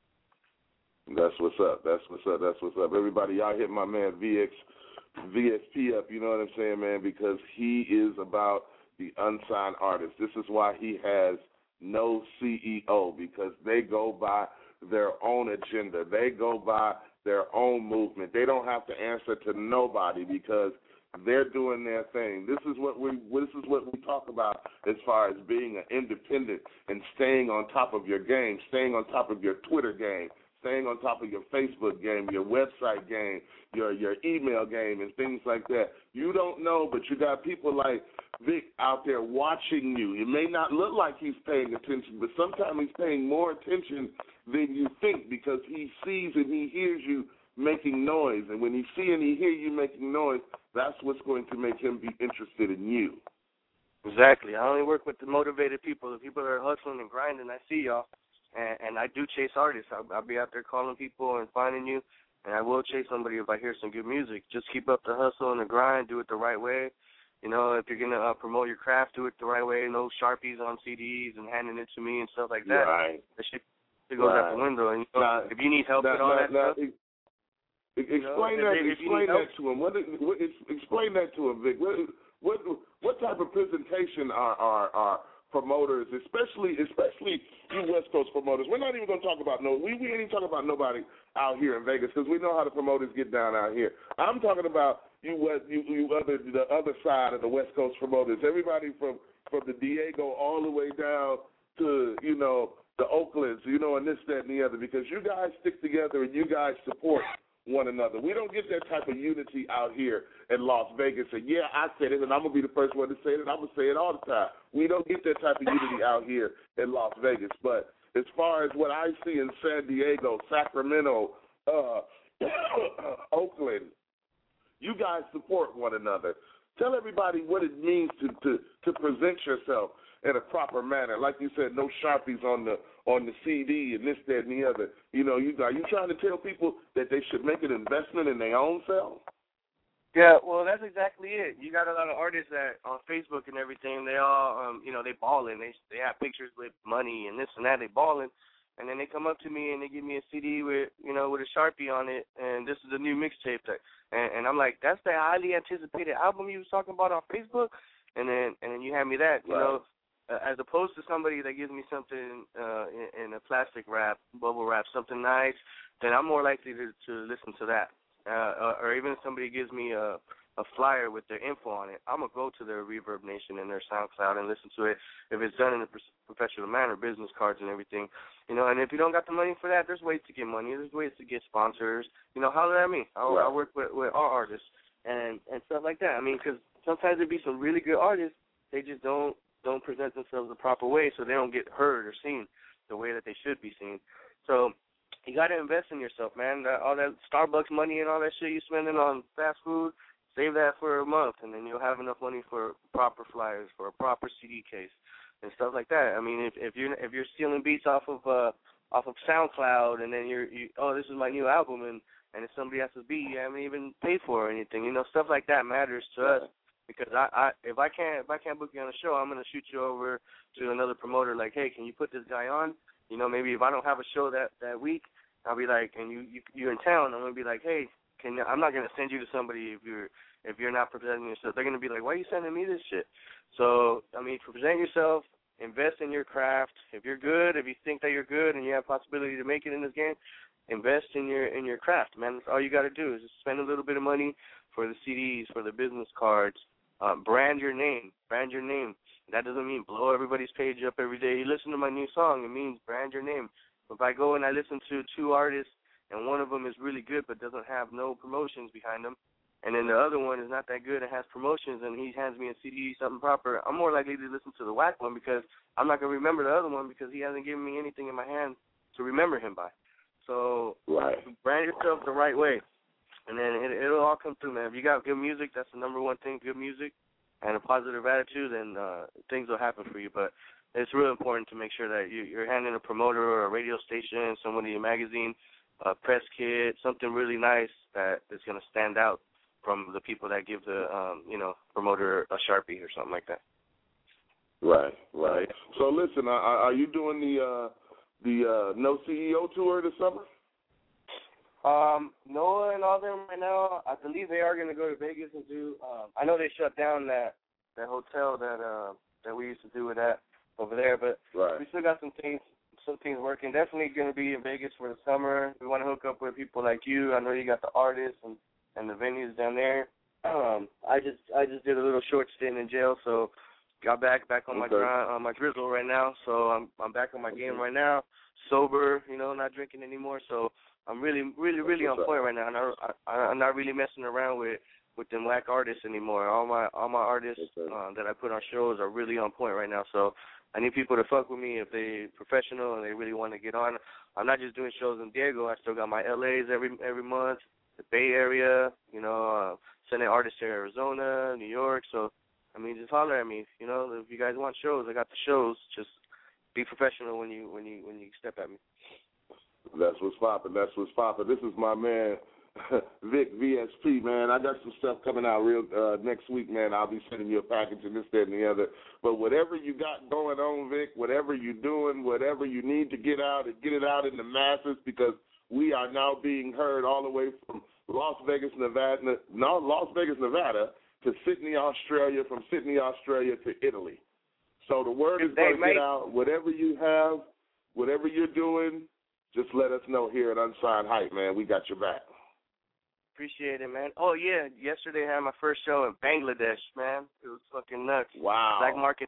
That's what's up. That's what's up. That's what's up. Everybody, y'all hit my man V X, V S P up, you know what I'm saying, man, because he is about the unsigned artists. This is why he has no C E O, because they go by their own agenda. They go by their own movement. They don't have to answer to nobody because they're doing their thing. This is what we this is what we talk about as far as being an independent and staying on top of your game, staying on top of your Twitter game, staying on top of your Facebook game, your website game, your your email game, and things like that. You don't know, but you got people like Vic out there watching you. It may not look like he's paying attention, but sometimes he's paying more attention than you think because he sees and he hears you making noise. And when he see and he hear you making noise, that's what's going to make him be interested in you. Exactly. I only work with the motivated people, the people that are hustling and grinding. I see y'all. and, and I do chase artists. I'll, I'll be out there calling people and finding you, and I will chase somebody if I hear some good music. Just keep up the hustle and the grind. Do it the right way. You know, if you're going to uh, promote your craft, do it the right way. No Sharpies on C Ds and handing it to me and stuff like that. Right. That shit goes right. out the window. And, you know, now, if you need help now, with all now, that now, stuff. It, explain you know, that. if, if explain that help, to him. What, what? Explain that to him, Vic. What? What? What type of presentation are are, are promoters, especially especially you West Coast promoters? We're not even going to talk about no. We we ain't even talking about nobody out here in Vegas because we know how the promoters get down out here. I'm talking about you West, you, you other the other side of the West Coast promoters. Everybody from from the Diego all the way down to you know the Oaklands, you know, and this, that, and the other. Because you guys stick together and you guys support one another. We don't get that type of unity out here in Las Vegas. And yeah, I said it, and I'm gonna be the first one to say it. And I'm gonna say it all the time. We don't get that type of unity out here in Las Vegas. But as far as what I see in San Diego, Sacramento, uh, Oakland, you guys support one another. Tell everybody what it means to, to, to present yourself in a proper manner. Like you said, no Sharpies on the on the C D and this, that, and the other. You know, you are you trying to tell people that they should make an investment in their own self? Yeah, well, that's exactly it. You got a lot of artists that on Facebook and everything, they all, um, you know, they balling. They they have pictures with money and this and that. They balling, and then they come up to me and they give me a C D with, you know, with a Sharpie on it, and this is a new mixtape. That, and, and I'm like, that's the highly anticipated album you was talking about on Facebook, and then and then you hand me that, you right. know. Uh, as opposed to somebody that gives me something uh, in, in a plastic wrap, bubble wrap, something nice, then I'm more likely to, to listen to that. Uh, or even if somebody gives me a, a flyer with their info on it, I'm going to go to their Reverb Nation and their SoundCloud and listen to it if it's done in a professional manner, business cards and everything. You know, and if you don't got the money for that, there's ways to get money. There's ways to get sponsors. You know, holler at me. I, right. I work with, with our artists and, and stuff like that. I mean, because sometimes there be some really good artists, they just don't, don't present themselves the proper way, so they don't get heard or seen the way that they should be seen. So you got to invest in yourself, man. That, all that Starbucks money and all that shit you're spending on fast food, save that for a month, and then you'll have enough money for proper flyers, for a proper C D case, and stuff like that. I mean, if, if you're if you're stealing beats off of uh, off of SoundCloud, and then you're you, oh, this is my new album, and and it's somebody else's beat you haven't even paid for or anything, you know, stuff like that matters to us. Because I, I, if I can't, if I can't book you on a show, I'm gonna shoot you over to another promoter. Like, hey, can you put this guy on? You know, maybe if I don't have a show that, that week, I'll be like, and you, you you're in town, I'm gonna be like, hey, can I'm not gonna send you to somebody if you're if you're not presenting yourself. They're gonna be like, why are you sending me this shit? So, I mean, present yourself, invest in your craft. If you're good, if you think that you're good and you have possibility to make it in this game, invest in your in your craft, man. That's all you got to do is just spend a little bit of money for the C Ds, for the business cards. Uh, brand your name. Brand your name. That doesn't mean blow everybody's page up every day. You listen to my new song, it means brand your name. If I go and I listen to two artists and one of them is really good but doesn't have no promotions behind them, and then the other one is not that good and has promotions and he hands me a C D, something proper, I'm more likely to listen to the whack one because I'm not going to remember the other one because he hasn't given me anything in my hand to remember him by. So right. brand yourself the right way. And then it, it'll all come through, man. If you got good music, that's the number one thing, good music, and a positive attitude, then uh, things will happen for you. But it's real important to make sure that you, you're handing a promoter or a radio station, somebody in a magazine, a press kit, something really nice that is going to stand out from the people that give the, um, you know, promoter a Sharpie or something like that. Right, right. So listen, are, are you doing the uh, the uh, No C E O tour this summer? Um, Noah and all them right now, I believe they are going to go to Vegas and do, um, I know they shut down that, that hotel that uh, that we used to do with that over there, but right. we still got some things some things working. Definitely going to be in Vegas for the summer. We want to hook up with people like you. I know you got the artists and, and the venues down there. Um, I just I just did a little short stint in jail, so got back back on my okay. grind, on my drizzle right now. So I'm I'm back on my game right now, sober, you know, not drinking anymore. So I'm really, really, really on point right now. I'm not, I, I'm not really messing around with, with them whack artists anymore. All my all my artists uh, that I put on shows are really on point right now. So I need people to fuck with me if they're professional and they really want to get on. I'm not just doing shows in Diego. I still got my L As every every month, the Bay Area, you know, uh, sending artists to Arizona, New York. So, I mean, just holler at me. You know, if you guys want shows, I got the shows. Just be professional when you when you when you step at me. That's what's popping. That's what's popping. This is my man, Vic V S P, man. I got some stuff coming out real uh, next week, man. I'll be sending you a package and this, that, and the other. But whatever you got going on, Vic, whatever you're doing, whatever you need to get out and get it out in the masses, because we are now being heard all the way from Las Vegas, Nevada, no, Las Vegas, Nevada, to Sydney, Australia, from Sydney, Australia to Italy. So the word is going to get out. Whatever you have, whatever you're doing, just let us know here at Unsigned Hype, man. We got your back. Appreciate it, man. Oh, yeah, yesterday I had my first show in Bangladesh, man. It was fucking nuts. Wow. Black Market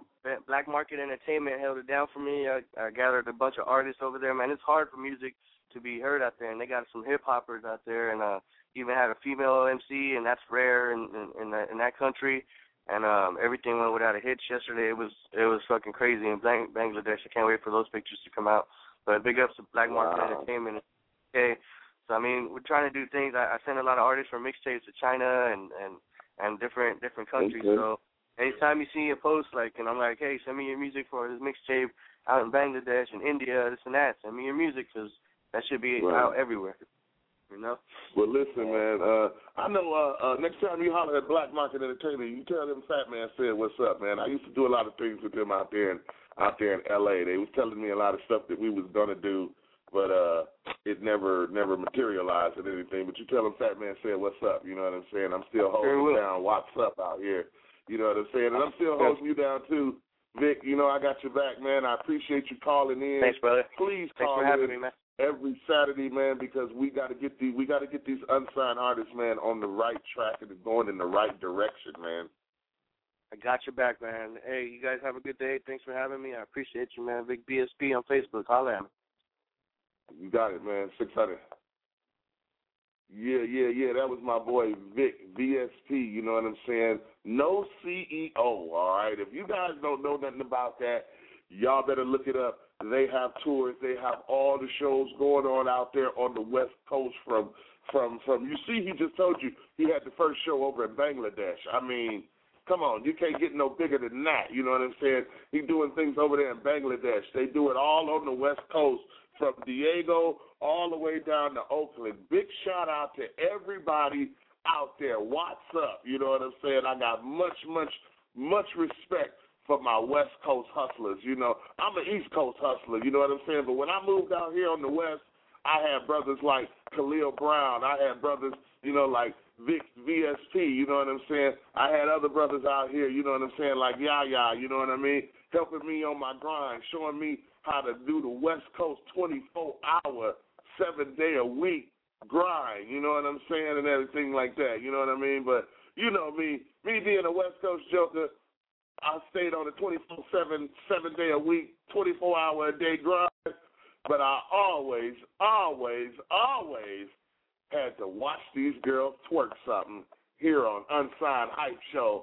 Black Market Entertainment held it down for me. I, I gathered a bunch of artists over there, man. It's hard for music to be heard out there, and they got some hip-hoppers out there, and uh, even had a female M C, and that's rare in, in, in, that, in that country. And um, everything went without a hitch yesterday. It was it was fucking crazy in Bang- Bangladesh. I can't wait for those pictures to come out. But big ups to Black Market wow. Entertainment. Okay, so I mean, we're trying to do things. I, I send a lot of artists from mixtapes to China and, and, and different different countries. Okay. So anytime you see a post like, and I'm like, hey, send me your music for this mixtape out in Bangladesh and India, this and that. Send me your music because that should be right. out everywhere. You know. Well, listen, man. Uh, I know. Uh, uh, next time you holler at Black Market Entertainment, you tell them Fat Man said what's up, man. I used to do a lot of things with them out there in out there in L A. They was telling me a lot of stuff that we was gonna do, but uh, it never never materialized or anything. But you tell them Fat Man said what's up. You know what I'm saying? I'm still holding down what's up out here. You know what I'm saying? And I'm still holding you down too, Vic. You know I got your back, man. I appreciate you calling in. Thanks, brother. Please Thanks call for having in. me, man. Every Saturday, man, because we got to get the we got to get these unsigned artists, man, on the right track and going in the right direction, man. I got your back, man. Hey, you guys have a good day. Thanks for having me. I appreciate you, man. Vic B S P on Facebook. Holla at me. You got it, man. six hundred. Yeah, yeah, yeah. That was my boy Vic V S P. You know what I'm saying? No C E O. All right. If you guys don't know nothing about that, y'all better look it up. They have tours. They have all the shows going on out there on the West Coast from, from, from, you see, he just told you he had the first show over in Bangladesh. I mean, come on, you can't get no bigger than that. You know what I'm saying? He's doing things over there in Bangladesh. They do it all on the West Coast from Diego all the way down to Oakland. Big shout out to everybody out there. What's up? You know what I'm saying? I got much, much, much respect for my West Coast hustlers. You know, I'm an East Coast hustler, you know what I'm saying? But when I moved out here on the West, I had brothers like Khalil Brown. I had brothers, you know, like Vic V S P, you know what I'm saying? I had other brothers out here, you know what I'm saying, like Yaya, you know what I mean, helping me on my grind, showing me how to do the West Coast twenty-four hour, seven day a week grind, you know what I'm saying, and everything like that, you know what I mean? But you know me, me being a West Coast joker, I stayed on a twenty-four seven, seven day a week, twenty-four hour a day grind, but I always, always, always had to watch these girls twerk something here on Unsigned Hype Show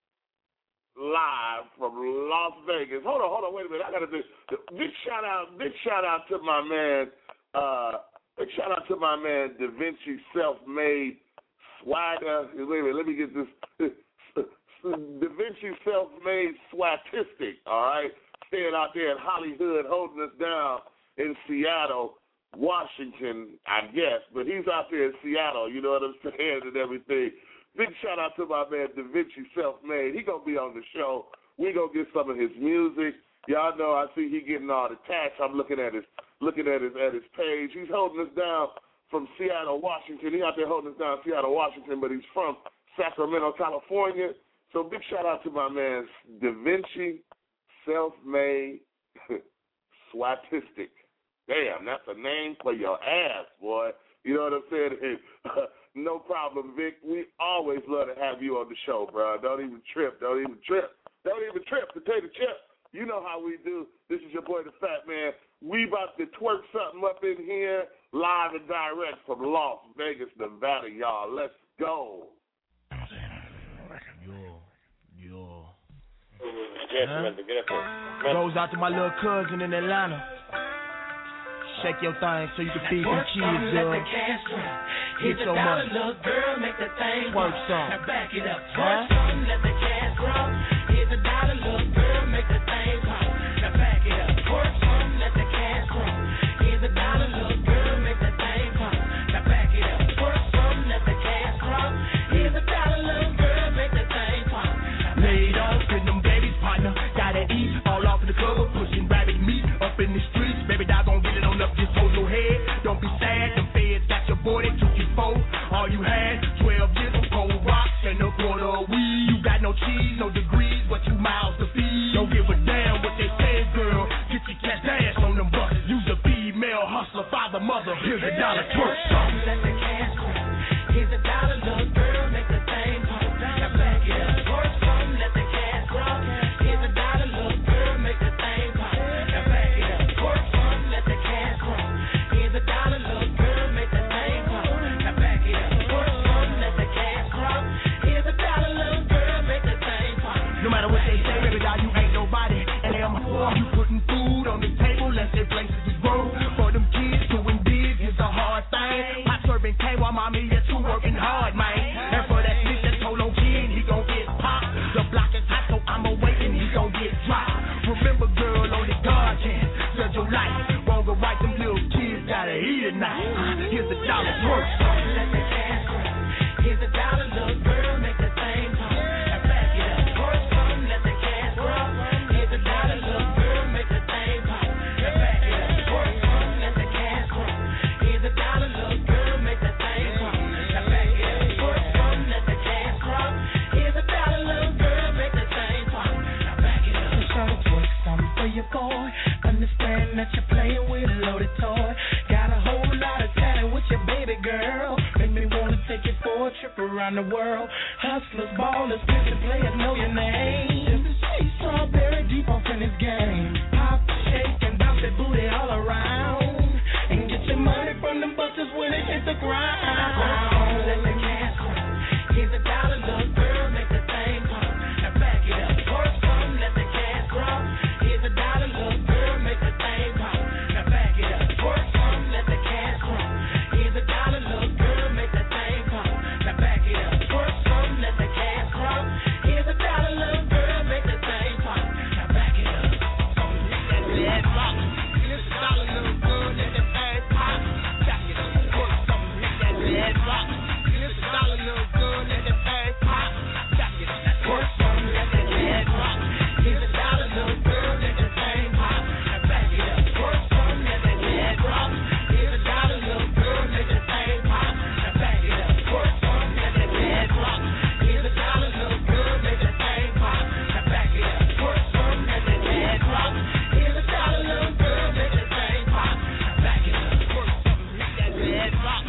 live from Las Vegas. Hold on, hold on, wait a minute. I got to do big shout out, big shout out to my man, uh, big shout out to my man Da Vinci Self-Made Swagger. Wait a minute, let me get this. Da Vinci Self-Made Swatistic, all right? Staying out there in Hollywood, holding us down in Seattle, Washington, I guess. But he's out there in Seattle, you know what I'm saying, and everything. Big shout out to my man Da Vinci Self-Made. He going to be on the show. We going to get some of his music. Y'all know I see he getting all the tats. I'm looking at his looking at his at his page. He's holding us down from Seattle, Washington. He out there holding us down Seattle, Washington, but he's from Sacramento, California. So big shout out to my man Da Vinci Self-Made Swatistic. Damn, that's a name for your ass, boy. You know what I'm saying? Hey, uh, no problem, Vic. We always love to have you on the show, bro. Don't even trip. Don't even trip. Don't even trip. Potato chip. You know how we do. This is your boy, the Fat Man. We about to twerk something up in here, live and direct from Las Vegas, Nevada, y'all. Let's go. Yo, yo. Huh? Goes out to my little cousin in Atlanta. Shake your thing so you can feed some kids, girl. Hit so much. Work some. Now back it up. Huh? Let the cash grow. Hit the dollar, little girl, make the thing pop. Now back it up. Twerk some, let the cash flow. Here's a dollar, little girl, make the thing pop. Now back it up. Twerk some, let the cash flow. Here's a dollar, little girl, make the thing pop. Laid off in them babies, partner. Gotta eat. All off in the club, pushing rabbit meat up in the streets. Baby, dog gon' get it on up, just hold your head. Don't be sad, them feds got your boy, they took you for. All you had, twelve years of cold rocks and a quarter of weed. You got no cheese, no degrees, but you miles to feed. Don't give a damn what they say, girl. Get your cash ass on them buses. Use a female hustler, father, mother. Here's a dollar, twerk some. Let the cash flow. Here's a dollar, little girl, make the thing pop. Now back it up. Twerk some, let the cash flow. Here's a dollar, little girl, make the thing pop. Now back it up. Twerk some, let the cash flow. Here's a dollar, little girl, make the thing pop. Now back it up. Twerk some, let the cash flow. Here's a dollar, little girl, make the thing pop. No matter what they say, baby, dog, you ain't nobody. And I'm you putting food on the table, let's say places we grow. For them kids doing big is a hard thing. Hot serving K while mommy is too working hard, man. And for that bitch that told on kid, he gon' get popped. The block is hot, so I'm awaiting, he gon' get dropped. Remember, girl, only God can judge your life. Wrong or right, them little kids gotta eat tonight. Uh, here's a dollar, twerk some. Let the cash flow. Here's a dollar, little girl, make the thing pop. Now back it up. Twerk some, let the cash flow. Here's a dollar, little girl, make the thing pop. Now back it up. Twerk some, let the cash flow. Here's a dollar, little girl, make the thing pop. Now back it up. Twerk some, let the cash flow. Here's a dollar, little girl, make the thing pop. Now back it up. So twerk something for your boy. Understand that you're playing with a loaded toy. Got a whole lot of talent with your baby girl. Make me wanna take you for a trip around the world. Hustlers, ballers, pitchers, players know your name. Just a shade strawberry deep off in this game. Pop, shake, and bounce that booty all around. And get your money from them busters when they hit the ground. Let the cash flow. Here's a dollar, little girl, make the thing pop. Now back it up. Twerk some, let the cash flow. Here's a dollar, little girl, make the thing pop. Now back it up. Twerk some, let the cash flow. Here's a dollar, little girl, make the thing pop. Now back it up. Twerk some, let the cash flow. Here's a dollar, little girl, make the thing pop. Now back it up. Let rock. Here's a dollar, little girl, let that thing pop. Back it up, twerk some, hit that let rock. Here's a dollar, little girl, let that thing pop. Back it up, twerk some, let that let rock. Here's a dollar, little girl, let the thing pop. Now back it up. Twerk some, let that let rock. Here's a dollar, little girl, let the thing pop. Now back it up. Twerk some, let that let rock. Here's a dollar, little girl, let the thing pop. Now back it up. Twerk some, let that let rock. Here's a dollar, little girl, let the thing pop. Now back it up. Twerk some, let that let rock.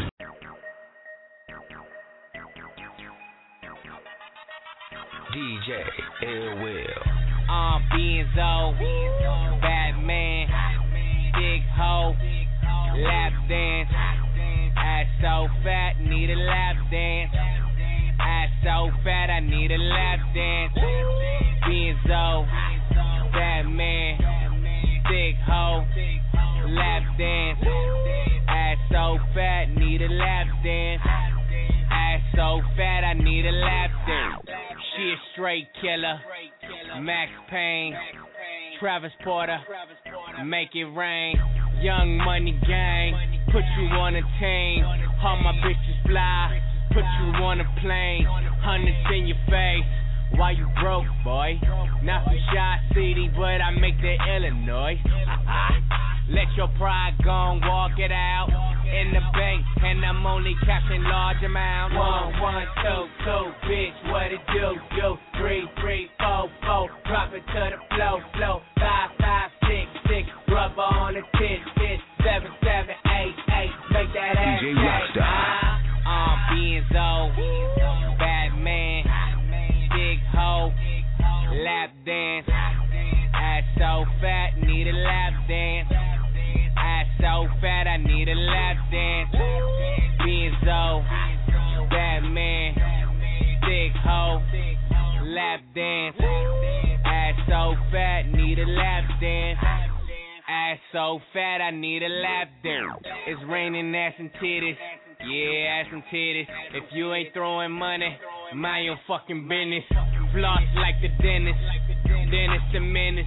D J Ill Will. Um, Benzo, Batman, Big Ho, Lap Dance, ass so fat, need a lap dance. Ass so fat, I need a lap dance. Benzo, Batman, Big Ho, lap dance. Ass so fat, need a lap dance. Ass so fat, I need a lap dance. She a straight killer, Max Payne, Travis Porter, make it rain. Young Money Gang, put you on a team. All my bitches fly, put you on a plane. Hundreds in your face, why you broke, boy? Not from Shot City, but I make the Illinois. Let your pride go and walk it out. In the bank, and I'm only capturing large amounts. One, one, two, two, bitch, what it do, do? Three, three, four, four, drop it to the flow, flow. Five, five, six, six, rubber on the tit, tit. Seven, seven, eight, eight, make that ass D J Rockstar. Um, Benzo, Batman, Big Ho, lap dance. Ass so fat, need a lap dance. Ass so fat, I need a lap dance. Benzo, Batman, Big Ho, lap dance. Ass so fat, need a lap dance. Ass so fat, I need a lap dance. It's raining ass and titties. Yeah, ass and titties. If you ain't throwing money, mind your fucking business. Floss like the dentist. Dennis the menace.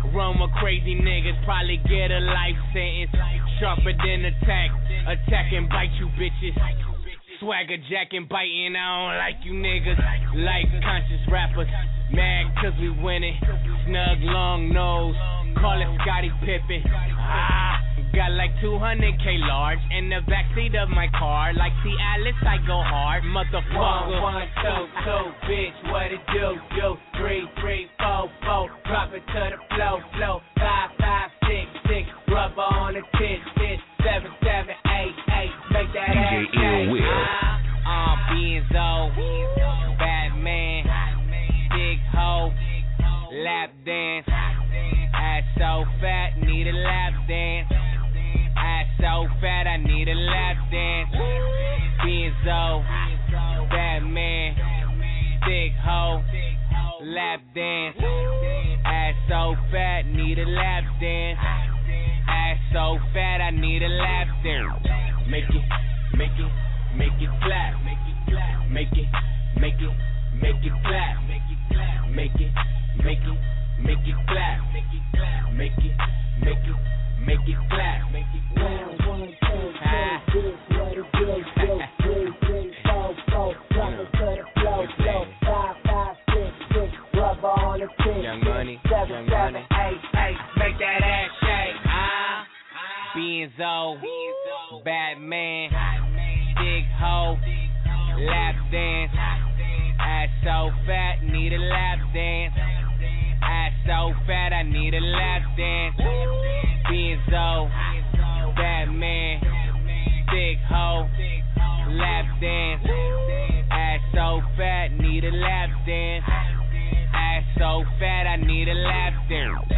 Run with crazy niggas, probably get a life sentence. Sharper than attack, attack and bite you bitches. Swagger jacking, biting, I don't like you niggas. Life conscious rappers, mad cause we winning. Snug long nose, call it Scottie Pippen. Ah, got like two hundred K large in the backseat of my car. Like T. Alice, I go hard, motherfucker. One, one, two, two, bitch, what it do, do? Three, three, four, four, drop it to the flow, flow. Five, five, six, six, rubber on the tit, tit. Seven, seven, eight, eight, make that ass shake. Ah, uh, Benzo, Batman, big hoe, lap dance. Ass so fat, need a lap dance. Ass so fat, I need a lap dance. Benzo, Batman, big hoe, lap dance. Ass so fat, need a lap dance. Ass so fat, I need a lap dance. Make it, make it, make it clap. Make it clap. Make it, make it, make it clap. Make it clap. Make it, make it, make it clap. Make it clap. Make it, make it, make it clap. Make it clap. One, one, two, three, what it do, do, three, three, four, four, drop it to the flow, flow, five, five, six, six, rubber on the tin, Young Money, seven, seven, eight, eight, make that ass shake. Ah, Benzo, Batman, big hoe, lap dance. Ass so fat, need a lap dance. Ass so fat, I need a lap dance. Benzo, Batman, big hoe, lap dance. Ass so fat, need a lap dance. Ass so fat, I need a lap dance.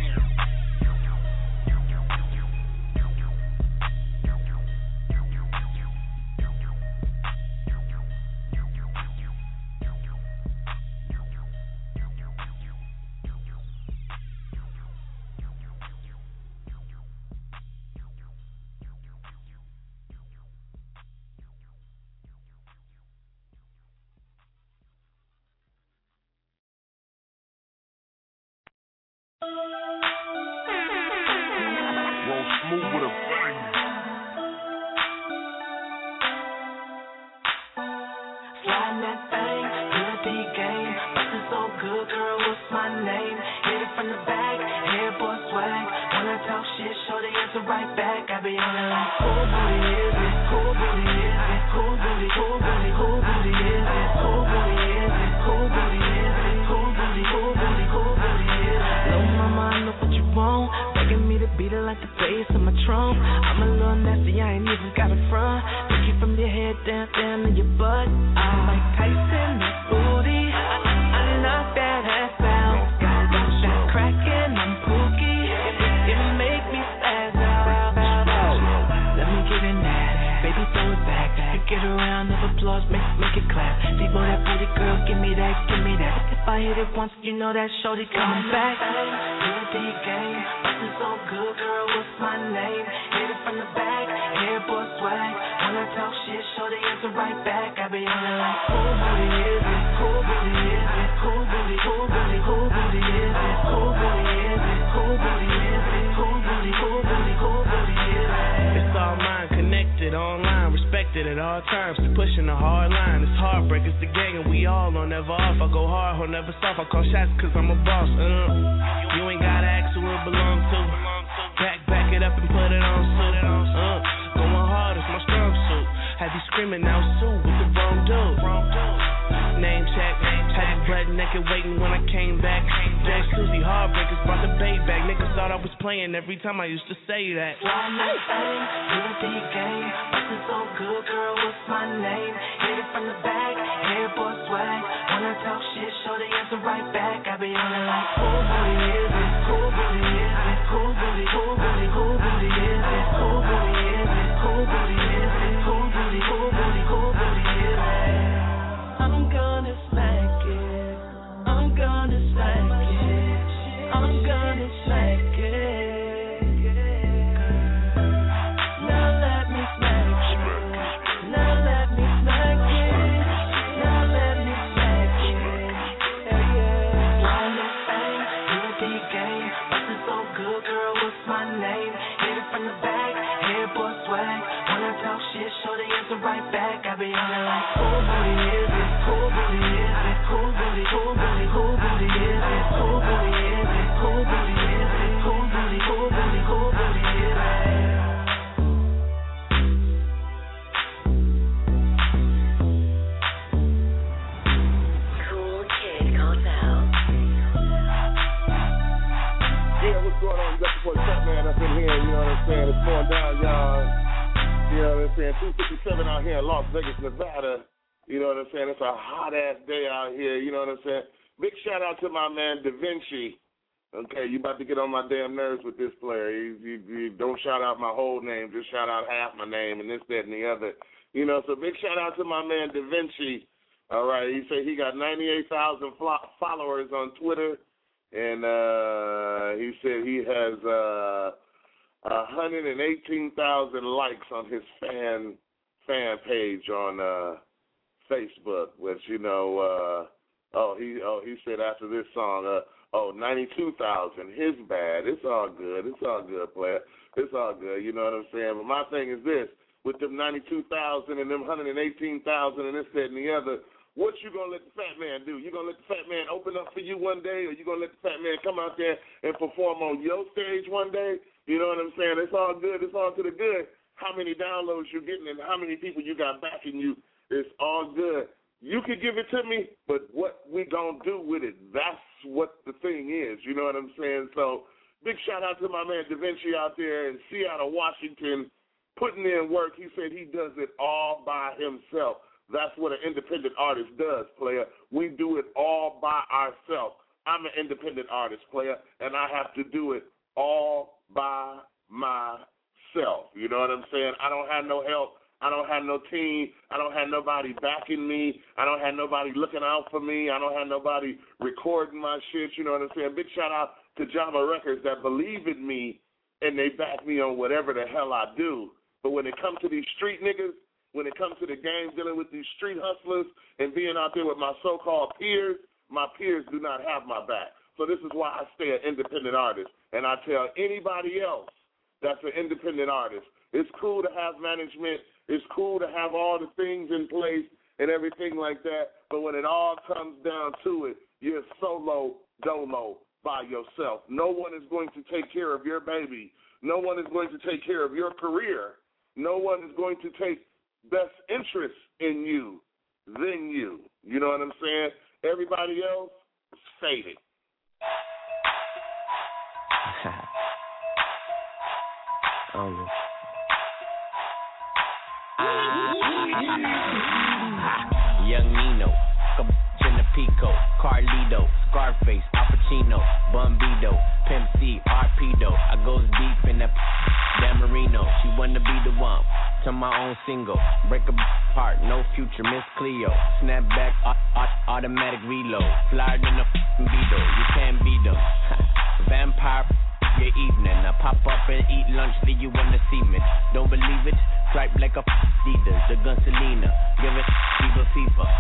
Roll smooth with a bang. Sliding that thing, good D game. Bustin' so good, girl, what's my name? Hit it from the back, hair boy swag. When I talk shit, show the answer right back. I be on it like, who booty is it? Who booty is it? Who booty, who booty, who booty is it? Who booty is it? Who booty is it? Who booty, who booty, who booty is it? Little mama, I know what you want. Begging me to beat it like the bass of my trunk. I'm a little nasty, I ain't even got a front. Take you from your head down, down to your butt. I'm like Tyson, that booty. I, I, I knock that ass out. Got that, that crackin', I'm pookie. It, it make me spaz out. Let me get in that, baby, throw it back. You get a round of applause, make, make it clap. People, that booty girl, give me that, give me that. If I hit it once, you know that shorty coming back. Good D game, bustin' so good, girl, what's my name? Hit it from the back, hair boy swag. When I talk shit, show the answer right back. I be on it like, who booty is it? Who booty is it? Who booty, who booty, who booty is it? Who booty is it? Who booty is it? Who booty, who booty, who booty is it? It's all mine, connected, online, respected at all times. Pushing the hard line, it's heartbreak, it's the gang, and we all on, never off. I go hard, hold never soft. I call shots cause I'm a boss. Uh. You ain't gotta ask who it belong to. Back, back it up and put it on suit. Uh. Going hard, it's my strong suit. Had you screaming out Sue with the wrong dude. Name check, had you butt naked waiting when I came back. Jack Susie, heartbreakers brought the bay back. Niggas thought I was playing every time I used to say that. Sliding that thing, good D game. Bustin' so good, girl, what's my name? Hit it from the back, hair boy swag. When I talk shit, show the answer right back. I be on it like, who booty is it? Who booty is it? Who booty, who booty, who booty is it? Who booty is it? Who booty is it? Who booty, who booty, who booty is it? I'm gonna smack it. I'm gonna smack it. I'm gonna smack it. Now let me smack it. Now let me smack it. Now let me smack it. Yeah, yeah. Slide that thing, good D game. talk shit, sure they answer right back. I be on it like, who booty is it? Who booty is it? Who booty, who booty, who booty is it? Who booty is it? Who booty is it? Who booty, who booty, who booty is it? Cool Kid Cartel. Yeah, what's going on? You got your boy Fat Man up in here, you know what I'm saying? It's going down, y'all. You know what I'm saying? two fifty-seven out here in Las Vegas, Nevada. You know what I'm saying? It's a hot-ass day out here, you know what I'm saying? Big shout-out to my man, Da Vinci. Okay, you about to get on my damn nerves with this player. You, you, you don't shout out my whole name, just shout out half my name and this, that, and the other. You know, so big shout-out to my man, Da Vinci. All right, he said he got ninety-eight thousand followers on Twitter, and uh, he said he has uh, one hundred eighteen thousand likes on his fan fan page on uh, Facebook, which, you know, uh, oh, he oh he said after this song, uh, oh, ninety-two thousand, his bad. It's all good. It's all good, player. It's all good, you know what I'm saying? But my thing is this, with them ninety-two thousand and them one hundred eighteen thousand and this, that, and the other, what you going to let the fat man do? You going to let the fat man open up for you one day, or you going to let the fat man come out there and perform on your stage one day? You know what I'm saying? It's all good. It's all to the good. How many downloads you're getting and how many people you got backing you, it's all good. You can give it to me, but what we going to do with it, that's what the thing is. You know what I'm saying? So big shout-out to my man Da Vinci out there in Seattle, Washington, putting in work. He said he does it all by himself. That's what an independent artist does, player. We do it all by ourselves. I'm an independent artist, player, and I have to do it all by myself. You know what I'm saying? I don't have no help. I don't have no team. I don't have nobody backing me. I don't have nobody looking out for me. I don't have nobody recording my shit. You know what I'm saying? Big shout out to Java Records that believe in me and they back me on whatever the hell I do. But when it comes to these street niggas, when it comes to the game, dealing with these street hustlers and being out there with my so-called peers, my peers do not have my back. So this is why I stay an independent artist. And I tell anybody else that's an independent artist, it's cool to have management. It's cool to have all the things in place and everything like that. But when it all comes down to it, you're solo dolo by yourself. No one is going to take care of your baby. No one is going to take care of your career. No one is going to take best interest in you than you. You know what I'm saying? Everybody else is faded. Oh, yeah. Young Nino, Cabana Pico, Carlito, Scarface, Al Pacino, Bumbido, Pimp C, Arpedo. I goes deep in that Dan Marino. She wanna be the one to my own single. Break a heart, no future, Miss Cleo. Snap back, automatic reload. Flyer than a f***ing Beetle. You can't beat them. Vampire your evening. I pop up and eat lunch, then you wanna see me. Don't believe it? Stripe like a Adidas, the gun Selena. Give it fever fever.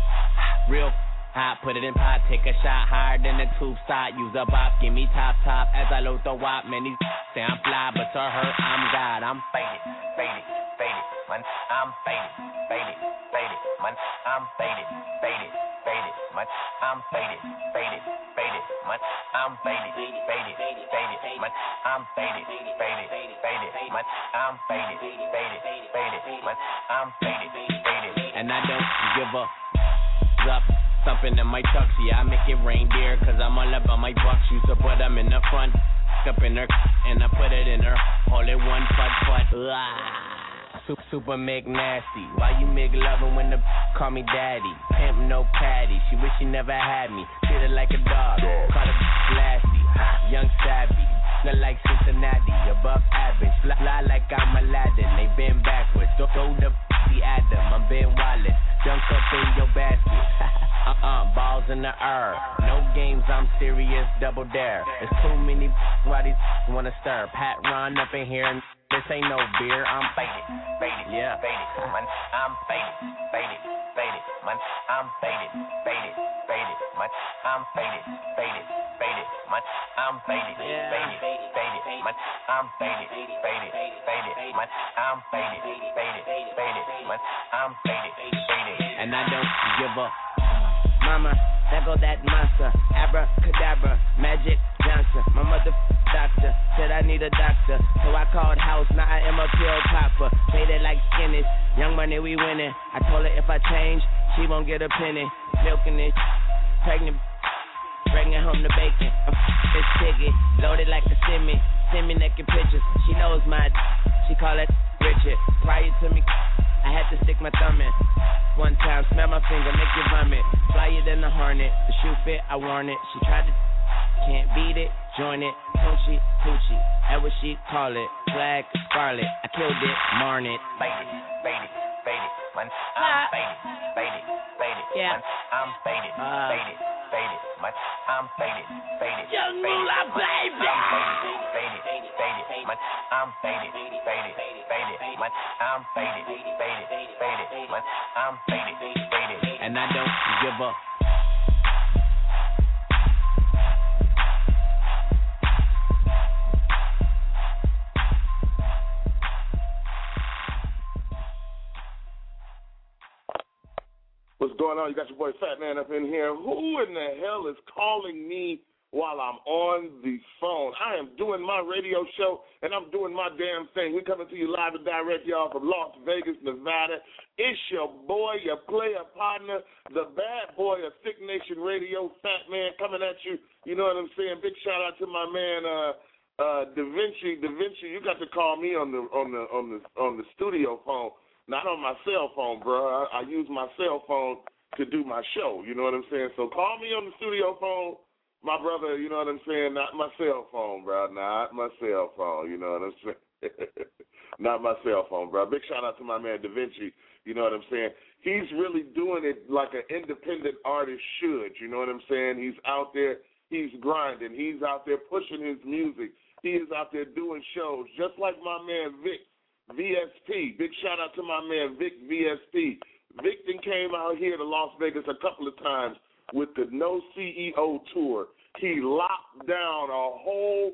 Real hot, put it in pot, take a shot higher than the tube side. Use a bop, give me top top as I load the wop. Man, these say I'm fly, but to her I'm God. I'm faded, faded, faded. Man, I'm faded, faded, faded. Man, I'm faded, faded, faded. Man, I'm faded, faded, faded. Man, I'm faded, faded, faded. Man, I'm faded, faded, faded. Man, I'm faded, faded, faded. Man, I'm faded, faded. And I don't give a up. Something in my trucks, yeah, I make it reindeer, cause I'm all about my bucks. Used to put them in the front, up in her, and I put it in her, all in one putt putt. Super, super McNasty. Why you make loving when the call me daddy? Pimp no caddy. She wish she never had me. Treat her like a dog. Call her classy. Young savvy. Look like Cincinnati. Above average. Fly, fly like I'm Aladdin. They been backwards. Don't go the f***y Adam. I'm Ben Wallace. Dunk up in your basket. Uh-uh, balls in the air. No games, I'm serious, double dare. There's too many why these wanna stir. Pat Ron up in here and this ain't no beer. I'm faded, faded, yeah, faded. Man, I'm faded, faded, faded. Man, I'm faded, faded, faded. Man, I'm faded, faded, faded. Man, I'm faded, faded, faded. Man, I'm faded, faded, faded. My I'm faded, faded, faded. My I'm faded, faded. And I don't give up. Mama, there go that monster. Abracadabra, Magic Johnson. My mother doctor said I need a doctor. So I called house, now I am a pill popper. Faded like skinny. Young money, we winning. I told her if I change, she won't get a penny. Milking it, pregnant, bringing home the bacon. I'm this ticket, loaded like a semi. Send me naked pictures. She knows my, she call it Richard. Prior to me, I had to stick my thumb in. One time, smell my finger, make you vomit. Flyer than a hornet. The shoe fit, I worn it. She tried to, can't beat it, join it. Coochie, coochie, that what she call it. Flag, scarlet, I killed it, marn it. Faded, faded, faded. My I'm faded, faded, faded. Yeah. My I'm faded, uh, faded, faded. My I'm faded, faded, Young Moolah, baby. I'm faded, faded, faded. My I'm faded, faded, faded. My I'm faded, faded, faded. My I'm faded, faded. And I don't give up. What's going on? You got your boy Fat Man up in here. Who in the hell is calling me while I'm on the phone? I am doing my radio show, and I'm doing my damn thing. We're coming to you live and direct, y'all, from Las Vegas, Nevada. It's your boy, your player partner, the bad boy of Thick Nation Radio, Fat Man, coming at you. You know what I'm saying? Big shout out to my man, uh, uh, Da Vinci. Da Vinci, you got to call me on the on the on the on the studio phone. Not on my cell phone, bro. I, I use my cell phone to do my show. You know what I'm saying? So call me on the studio phone, my brother. You know what I'm saying? Not my cell phone, bro. Not my cell phone. You know what I'm saying? Not my cell phone, bro. Big shout out to my man Da Vinci. You know what I'm saying? He's really doing it like an independent artist should. You know what I'm saying? He's out there. He's grinding. He's out there pushing his music. He is out there doing shows, just like my man Vic. V S P. Big shout out to my man Vic V S P. Vic then came out here to Las Vegas a couple of times with the No C E O tour. He locked down a whole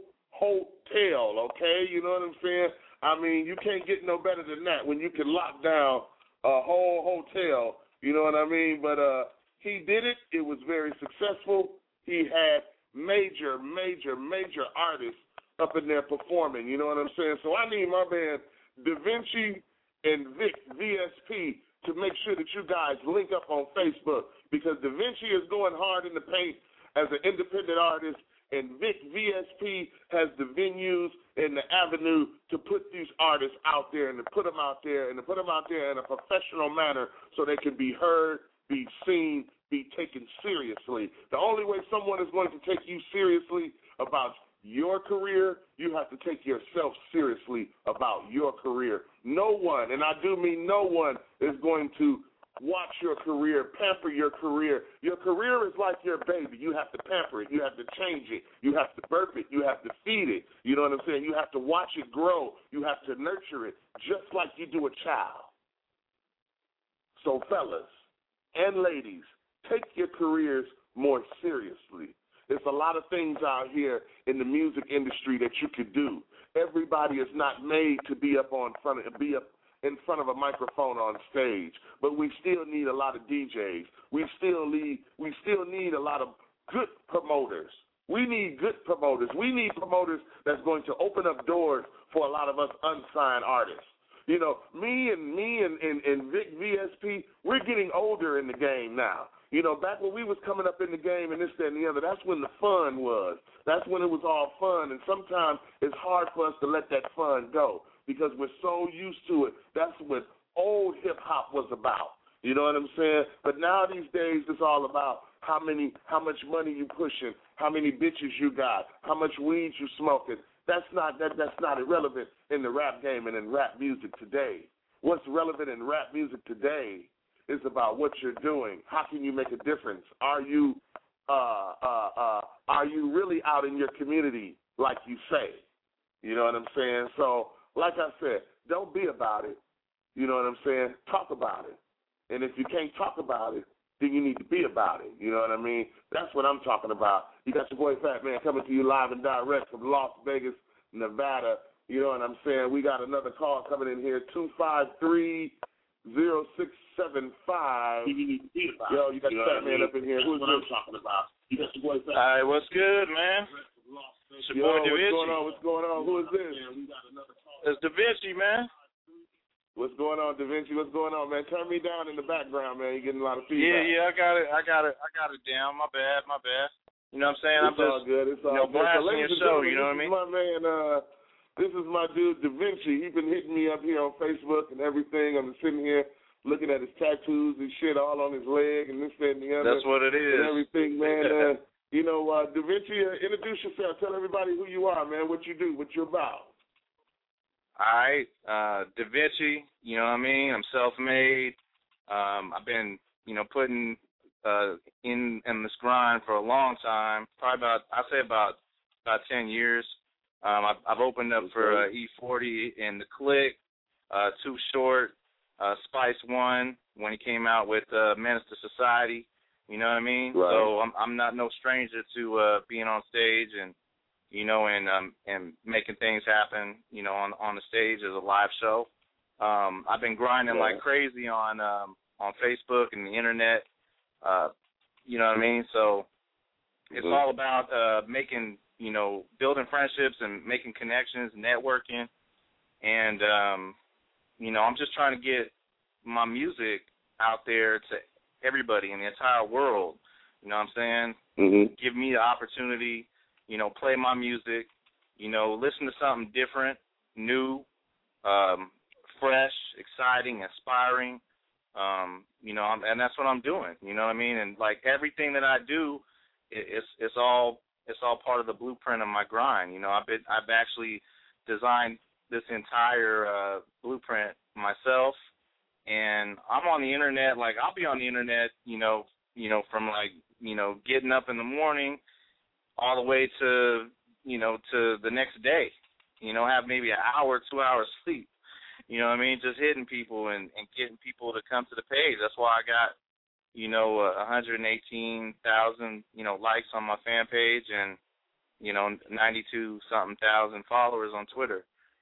hotel, okay? You know what I'm saying? I mean, you can't get no better than that when you can lock down a whole hotel, you know what I mean? But uh, he did it. It was very successful. He had major, major, major artists up in there performing, you know what I'm saying? So I need my man Da Vinci and Vic V S P to make sure that you guys link up on Facebook, because Da Vinci is going hard in the paint as an independent artist, and Vic V S P has the venues and the avenue to put these artists out there and to put them out there and to put them out there in a professional manner so they can be heard, be seen, be taken seriously. The only way someone is going to take you seriously about your career, you have to take yourself seriously about your career. No one, and I do mean no one, is going to watch your career, pamper your career. Your career is like your baby. You have to pamper it. You have to change it. You have to burp it. You have to feed it. You know what I'm saying? You have to watch it grow. You have to nurture it just like you do a child. So, fellas and ladies, take your careers more seriously. There's a lot of things out here in the music industry that you could do. Everybody is not made to be up on front of, be up in front of a microphone on stage, but we still need a lot of D Js. We still need we still need a lot of good promoters. We need good promoters. We need promoters that's going to open up doors for a lot of us unsigned artists. You know, me and me and, and, and Vic V S P, we're getting older in the game now. You know, back when we was coming up in the game and this, that, and the other, that's when the fun was. That's when it was all fun, and sometimes it's hard for us to let that fun go because we're so used to it. That's what old hip-hop was about. You know what I'm saying? But now these days it's all about how many, how much money you pushing, how many bitches you got, how much weed you smoking. That's not that that's not irrelevant in the rap game and in rap music today. What's relevant in rap music today is about what you're doing. How can you make a difference? Are you uh, uh, uh, are you really out in your community like you say? You know what I'm saying? So, like I said, don't be about it. You know what I'm saying? Talk about it. And if you can't talk about it, then you need to be about it. You know what I mean? That's what I'm talking about. You got your boy Fat Man coming to you live and direct from Las Vegas, Nevada. You know what I'm saying? We got another call coming in here, two five three, zero six seven five. Yo, you got you the fat man up in here. Who's what this? I'm talking about. You got your boy Fat. All right, what's good, man? It's your Yo, boy Da what's Vinci. going on? What's going on? Who is this? It's Da Vinci, man. What's going on, Da Vinci? What's going on, man? Turn me down in the background, man. You're getting a lot of feedback. Yeah, yeah, I got it. I got it. I got it down. My bad. My bad. You know what I'm saying? It's I'm just, all good. It's all you know, good. So, blasting ladies your and show. gentlemen, You know what I this mean? is my man. Uh, this is my dude, Da Vinci. He's been hitting me up here on Facebook and everything. I'm sitting here looking at his tattoos and shit all on his leg and this, that, and the other. That's what it is. And everything, man. uh, you know, uh, Da Vinci, uh, introduce yourself. Tell everybody who you are, man, what you do, what you're about. All right, uh, Da Vinci, you know what I mean? I'm self-made. Um, I've been, you know, putting uh, in in this grind for a long time, probably about, I'd say about about ten years. Um, I've, I've opened up for uh, E forty and The Click, uh, Too Short, uh, Spice One when he came out with uh, Menace to Society. You know what I mean? Right. So I'm I'm not no stranger to uh, being on stage and, you know, and um and making things happen, you know, on on the stage as a live show. Um, I've been grinding Yeah. like crazy on um on Facebook and the internet. Uh, you know what I mean? So it's Mhm. all about uh making, you know, building friendships and making connections, networking, and um, you know, I'm just trying to get my music out there to everybody in the entire world. You know what I'm saying? Mm-hmm. Give me the opportunity, you know, play my music, you know, listen to something different, new, um, fresh, exciting, inspiring. Um, you know, I'm, and that's what I'm doing. You know what I mean? And like everything that I do, it, it's it's all it's all part of the blueprint of my grind. You know, I've been I've actually designed this entire uh, blueprint myself, and I'm on the internet. Like I'll be on the internet, you know, you know, from like you know getting up in the morning all the way to, you know, to the next day, you know, have maybe an hour, two hours sleep, you know what I mean, just hitting people and, and getting people to come to the page. That's why I got, you know, uh, one hundred eighteen thousand, you know, likes on my fan page and, you know, ninety-two something thousand followers on Twitter.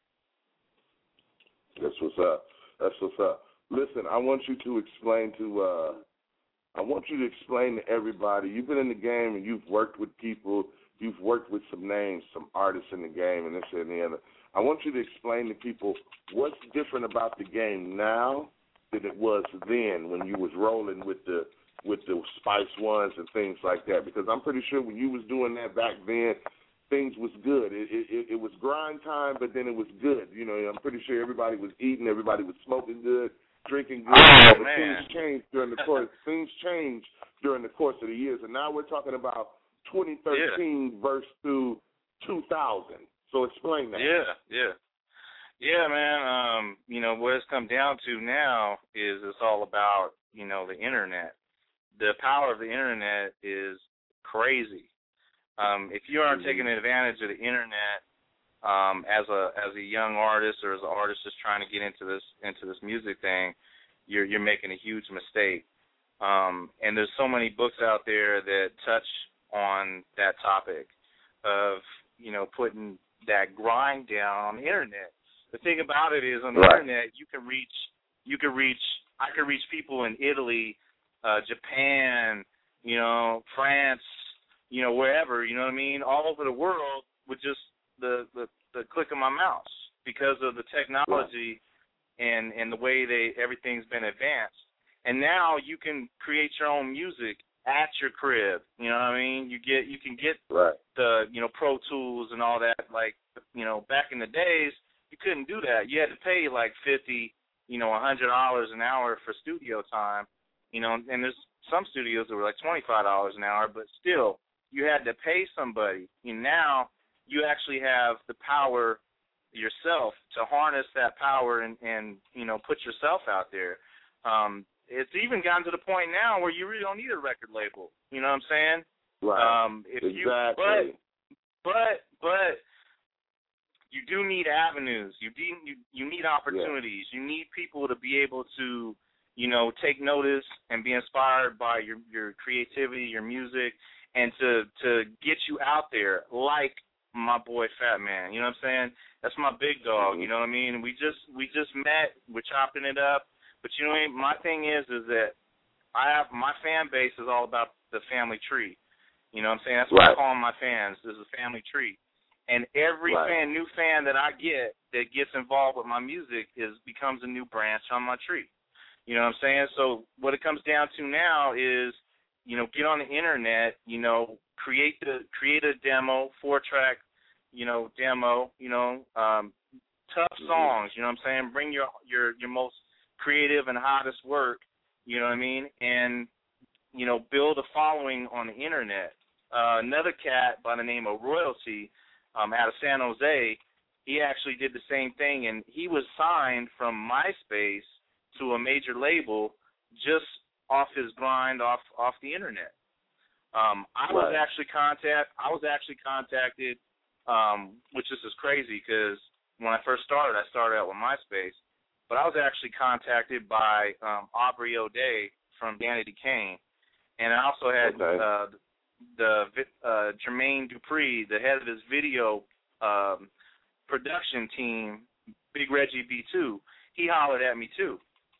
That's what's up. That's what's up. Listen, I want you to explain to, uh, I want you to explain to everybody, you've been in the game and you've worked with people, you've worked with some names, some artists in the game and this and the other. I want you to explain to people what's different about the game now than it was then when you was rolling with the with the Spice Ones and things like that. Because I'm pretty sure when you was doing that back then, things was good. It, it, it was grind time, but then it was good. You know, I'm pretty sure everybody was eating, everybody was smoking good, drinking good. Oh, but man. things changed during the course. things changed during the course of the years, and now we're talking about twenty thirteen yeah. verse to two thousand. So explain that. Yeah, yeah. Yeah, man, um, you know, what it's come down to now is it's all about, you know, the internet. The power of the internet is crazy. Um, if you aren't mm-hmm. taking advantage of the internet um, as a as a young artist or as an artist just trying to get into this into this music thing, you're you're making a huge mistake. Um, and there's so many books out there that touch on that topic of, you know, putting that grind down on the internet. The thing about it is on the right. internet you can reach you can reach I can reach people in Italy, uh, Japan, you know, France, you know, wherever, you know what I mean, all over the world with just the, the, the click of my mouse because of the technology right. and, and the way they everything's been advanced. And now you can create your own music at your crib. You know what I mean? You get you can get right. the, you know, Pro Tools and all that. Like, you know, back in the days, you couldn't do that. You had to pay like fifty, you know, a hundred dollars an hour for studio time. You know, and there's some studios that were like twenty-five dollars an hour, but still, you had to pay somebody. And now you actually have the power yourself to harness that power and, and you know, put yourself out there. Um, it's even gotten to the point now where you really don't need a record label. You know what I'm saying? Right. Um, if exactly. you, but, but, but you do need avenues. You need, you, you need opportunities. Yeah. You need people to be able to, you know, take notice and be inspired by your, your creativity, your music, and to, to get you out there like my boy Fat Man. You know what I'm saying? That's my big dog. You know what I mean? We just we just met. We're chopping it up. But you know, my thing is is that I have my fan base is all about the family tree. You know what I'm saying? That's what right. I call my fans. This is a family tree. And every right. fan, new fan that I get that gets involved with my music is becomes a new branch on my tree. You know what I'm saying? So what it comes down to now is, you know, get on the internet, you know, create the create a demo, four track, you know, demo, you know, um, tough songs, you know what I'm saying? Bring your your your most creative and hottest work, you know what I mean? And, you know, build a following on the internet. Uh, another cat by the name of Royalty, um, out of San Jose, he actually did the same thing, and he was signed from MySpace to a major label just off his grind off off the internet. Um, I right. was actually contact I was actually contacted, um, which this is crazy because when I first started, I started out with MySpace, but I was actually contacted by um, Aubrey O'Day from Danity Kane, and I also had okay. uh, the uh, Jermaine Dupree, the head of his video um, production team, Big Reggie B two. He hollered at me too.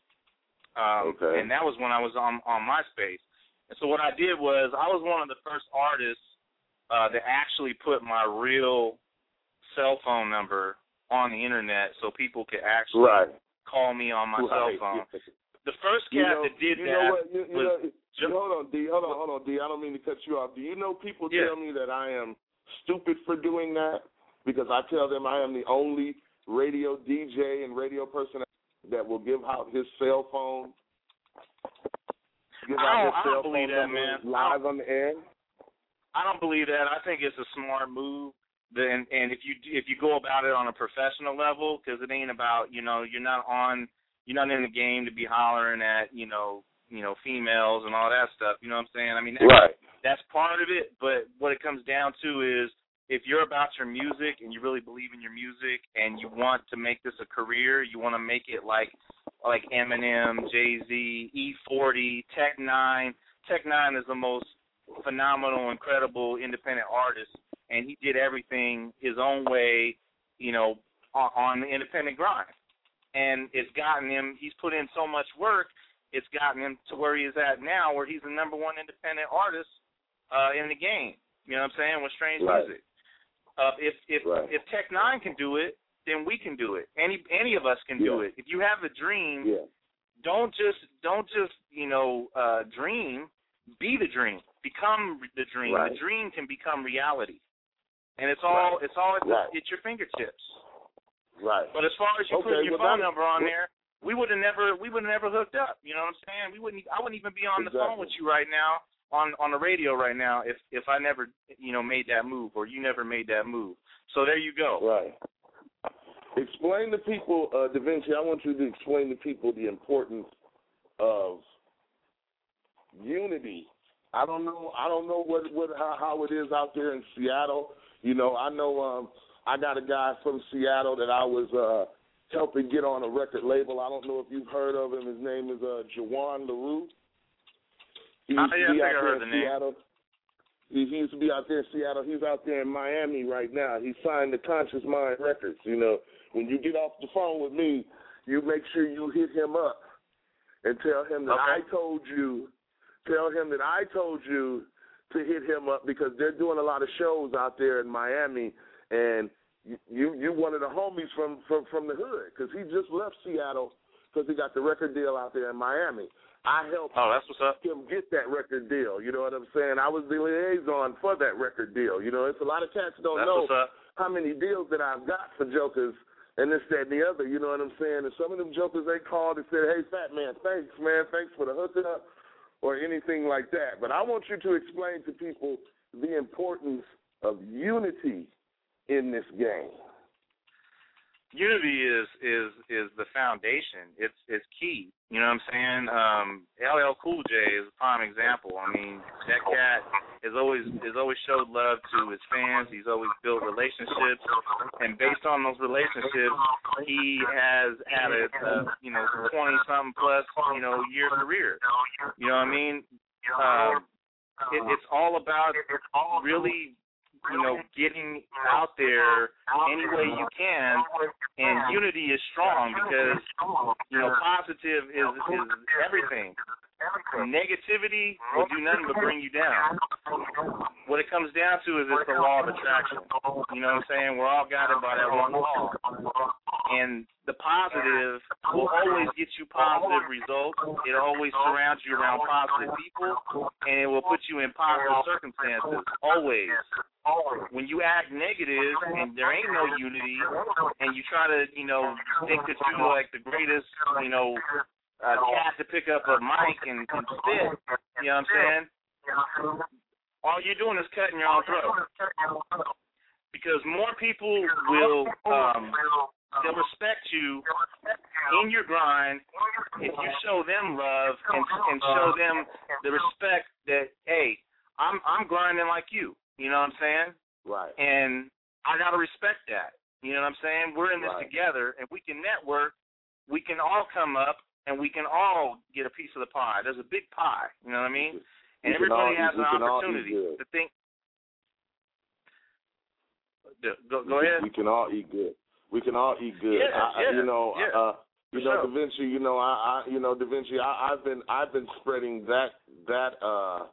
Um, okay. And that was when I was on, on MySpace. And so what I did was I was one of the first artists uh, that actually put my real cell phone number on the internet so people could actually right. call me on my right. cell phone. The first cat you know, that did you that know what? You, you was... Know, just, hold on, D. Hold on, hold on, D. I don't mean to cut you off. Do you know people yeah. tell me that I am stupid for doing that? Because I tell them I am the only radio D J and radio person that will give out his cell phone. Give I out don't, his I cell don't believe phone that, man. Live on the air. I don't believe that. I think it's a smart move. Then, and if you if you go about it on a professional level, because it ain't about you know you're not on you're not in the game to be hollering at you know you know females and all that stuff. You know what I'm saying? I mean, that's, right. that's part of it. But what it comes down to is, if you're about your music and you really believe in your music and you want to make this a career, you want to make it like like Eminem, Jay-Z, E forty, Tech Nine. Tech Nine is the most phenomenal, incredible independent artist, and he did everything his own way, you know, on, on the independent grind. And it's gotten him, he's put in so much work, it's gotten him to where he is at now, where he's the number one independent artist uh, in the game. You know what I'm saying? With Strange right. Music. Uh, if if right. if Tech Nine can do it, then we can do it. Any any of us can yeah. do it. If you have a dream, yeah. don't just don't just you know uh, dream. Be the dream. Become the dream. Right. The dream can become reality, and it's all right. it's all at, right. the, at your fingertips. Right. But as far as you okay, putting your well, phone number on well, there, we would have never we would have never hooked up. You know what I'm saying? We wouldn't. I wouldn't even be on exactly. the phone with you right now. On, on the radio right now, if if I never you know made that move or you never made that move, so there you go. Right. Explain to people, uh, Da Vinci. I want you to explain to people the importance of unity. I don't know. I don't know what what how, how it is out there in Seattle. You know, I know um, I got a guy from Seattle that I was uh, helping get on a record label. I don't know if you've heard of him. His name is uh, Jawan LaRue. He used oh, yeah, to be I out think I there heard in the name. Seattle. He, he used to be out there in Seattle. He's out there in Miami right now. He signed to Conscious Mind Records. You know, when you get off the phone with me, you make sure you hit him up and tell him that okay. I told you. Tell him that I told you to hit him up because they're doing a lot of shows out there in Miami, and you you, you one of the homies from, from, from the hood because he just left Seattle because he got the record deal out there in Miami. I helped oh, that's what's up. him get that record deal. You know what I'm saying? I was the liaison for that record deal. You know, it's a lot of cats don't that's know what's up. how many deals that I've got for jokers and this, that, and the other. You know what I'm saying? And some of them jokers, they called and said, hey, Fat Man, thanks, man. Thanks for the hookup or anything like that. But I want you to explain to people the importance of unity in this game. Unity is, is, is the foundation. It's it's key. You know what I'm saying? Um, L L Cool J is a prime example. I mean, that cat has always has always showed love to his fans. He's always built relationships, and based on those relationships, he has had a, a you know twenty something plus you know year career. You know what I mean? Um, it, it's all about really you know, getting out there any way you can, and unity is strong because, you know, positive is, is everything. Negativity will do nothing but bring you down. What it comes down to is it's the law of attraction. You know what I'm saying? We're all guided by that one law. And the positive will always get you positive results. It always surrounds you around positive people, and it will put you in positive circumstances, always. When you act negative and there ain't no unity, and you try to, you know, think that you're like the greatest, you know, uh, cat to pick up a mic and, and spit, you know what I'm saying? All you're doing is cutting your own throat. Because more people will, um, they'll respect you in your grind if you show them love and, and show them the respect that, hey, I'm I'm grinding like you. You know what I'm saying? Right. And I got to respect that. You know what I'm saying? We're in this right. together, and we can network. We can all come up, and we can all get a piece of the pie. There's a big pie. You know what I mean? And we everybody all, has an opportunity to think. Go, go we, ahead. We can all eat good. We can all eat good. Yeah, I, yeah, you know, yeah. uh, you For know, sure. Da Vinci. You know, I, I you know, Da Vinci. I, I've been, I've been spreading that, that, uh,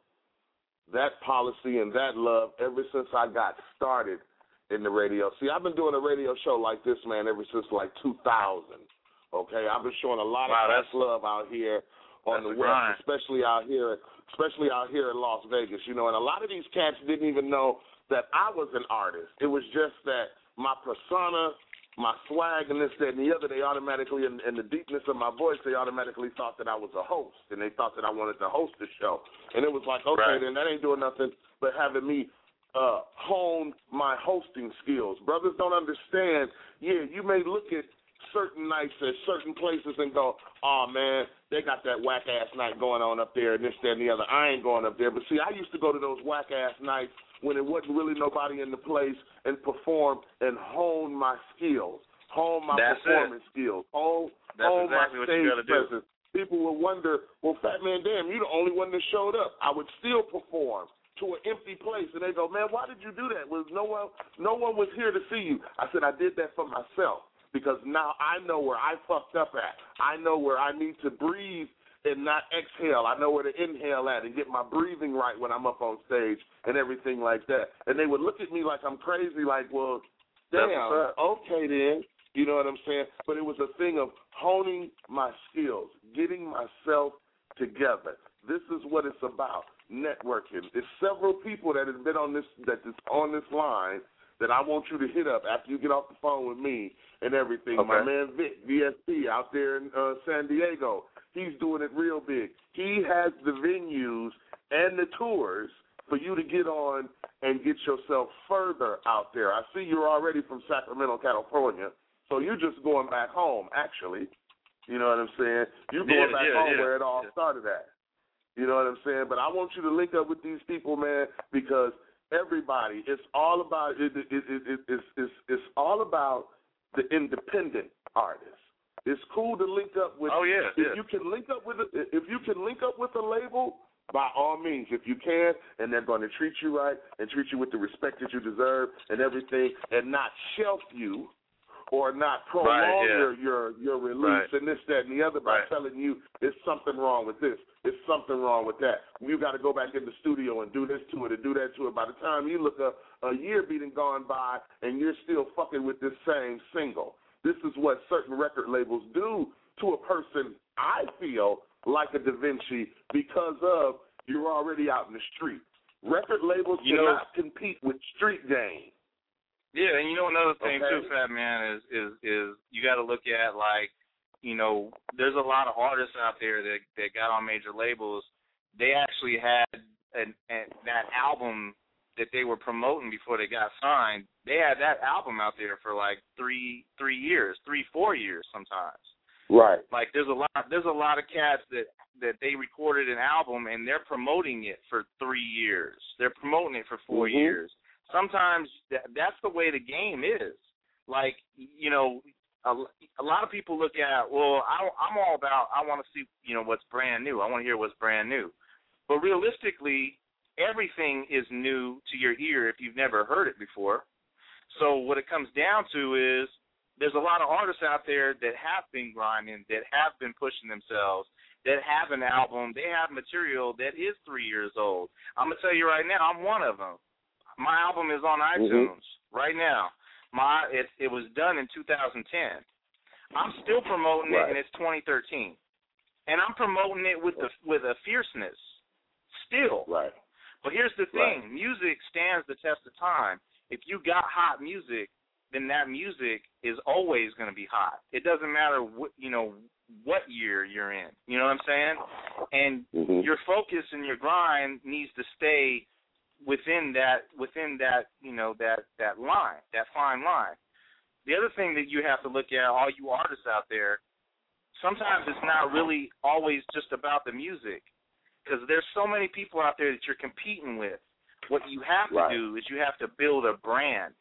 that policy and that love ever since I got started in the radio. See, I've been doing a radio show like this, man, ever since like two thousand. Okay, I've been showing a lot wow, of love out here on the West, grind. especially out here, especially out here in Las Vegas. You know, and a lot of these cats didn't even know that I was an artist. It was just that my persona, my swag, and this, that, and the other, they automatically, in, in the deepness of my voice, they automatically thought that I was a host, and they thought that I wanted to host the show. And it was like, okay, right. then that ain't doing nothing but having me uh, hone my hosting skills. Brothers don't understand, yeah, you may look at certain nights at certain places and go, oh, man, they got that whack-ass night going on up there and this, that, and the other. I ain't going up there. But, see, I used to go to those whack-ass nights when it wasn't really nobody in the place and perform and hone my skills, hone my That's performance it. skills, hone, That's hone exactly my what you stage gotta do. presence. People would wonder, well, Fat Man, damn, you the only one that showed up. I would still perform to an empty place, and they go, man, why did you do that? Was no one, no one was here to see you. I said, I did that for myself because now I know where I fucked up at. I know where I need to breathe and not exhale. I know where to inhale at and get my breathing right when I'm up on stage and everything like that. And they would look at me like I'm crazy, like, well, damn, okay then. You know what I'm saying? But it was a thing of honing my skills, getting myself together. This is what it's about, networking. There's several people that have been on this, that is on this line that I want you to hit up after you get off the phone with me and everything. Okay. My man Vic, V S P, out there in uh, San Diego, he's doing it real big. He has the venues and the tours for you to get on and get yourself further out there. I see you're already from Sacramento, California, so you're just going back home, actually. You know what I'm saying? You're going Yeah, back yeah, home yeah, where it all yeah. started at. You know what I'm saying? But I want you to link up with these people, man, because everybody, it's all about it, it, it, it, it's, it's, it's all about the independent artists. It's cool to link up with. Oh yeah, if yeah. you can link up with a, if you can link up with a label, by all means, if you can, and they're going to treat you right and treat you with the respect that you deserve and everything, and not shelf you or not prolong Right, yeah. your, your your release Right. and this, that, and the other by Right. telling you there's something wrong with this, there's something wrong with that. You got to go back in the studio and do this to it and do that to it. By the time you look up, a year being gone by and you're still fucking with this same single. This is what certain record labels do to a person, I feel, like a Da Vinci, because of you're already out in the street. Record labels You cannot know- compete with street game. Yeah, and you know another thing Okay. too, Fat Man, is is is you got to look at, like, you know, there's a lot of artists out there that that got on major labels. They actually had an, an that album that they were promoting before they got signed. They had that album out there for like three three years, three four years sometimes. Right. Like there's a lot there's a lot of cats that that they recorded an album and they're promoting it for three years. They're promoting it for four Mhm. years. Sometimes that, that's the way the game is. Like, you know, a, a lot of people look at, well, I, I'm all about, I want to see, you know, what's brand new. I want to hear what's brand new. But realistically, everything is new to your ear if you've never heard it before. So what it comes down to is there's a lot of artists out there that have been grinding, that have been pushing themselves, that have an album, they have material that is three years old. I'm going to tell you right now, I'm one of them. My album is on iTunes mm-hmm. right now. My it, it was done in two thousand ten. I'm still promoting right. it, and it's twenty thirteen. And I'm promoting it with the with a fierceness still. Right. But here's the thing. Right. Music stands the test of time. If you got hot music, then that music is always going to be hot. It doesn't matter what, you know, what year you're in. You know what I'm saying? And mm-hmm. your focus and your grind needs to stay within that, within that, you know, that, that line, that fine line. The other thing that you have to look at, all you artists out there, sometimes it's not really always just about the music, because there's so many people out there that you're competing with. What you have to right. do is you have to build a brand,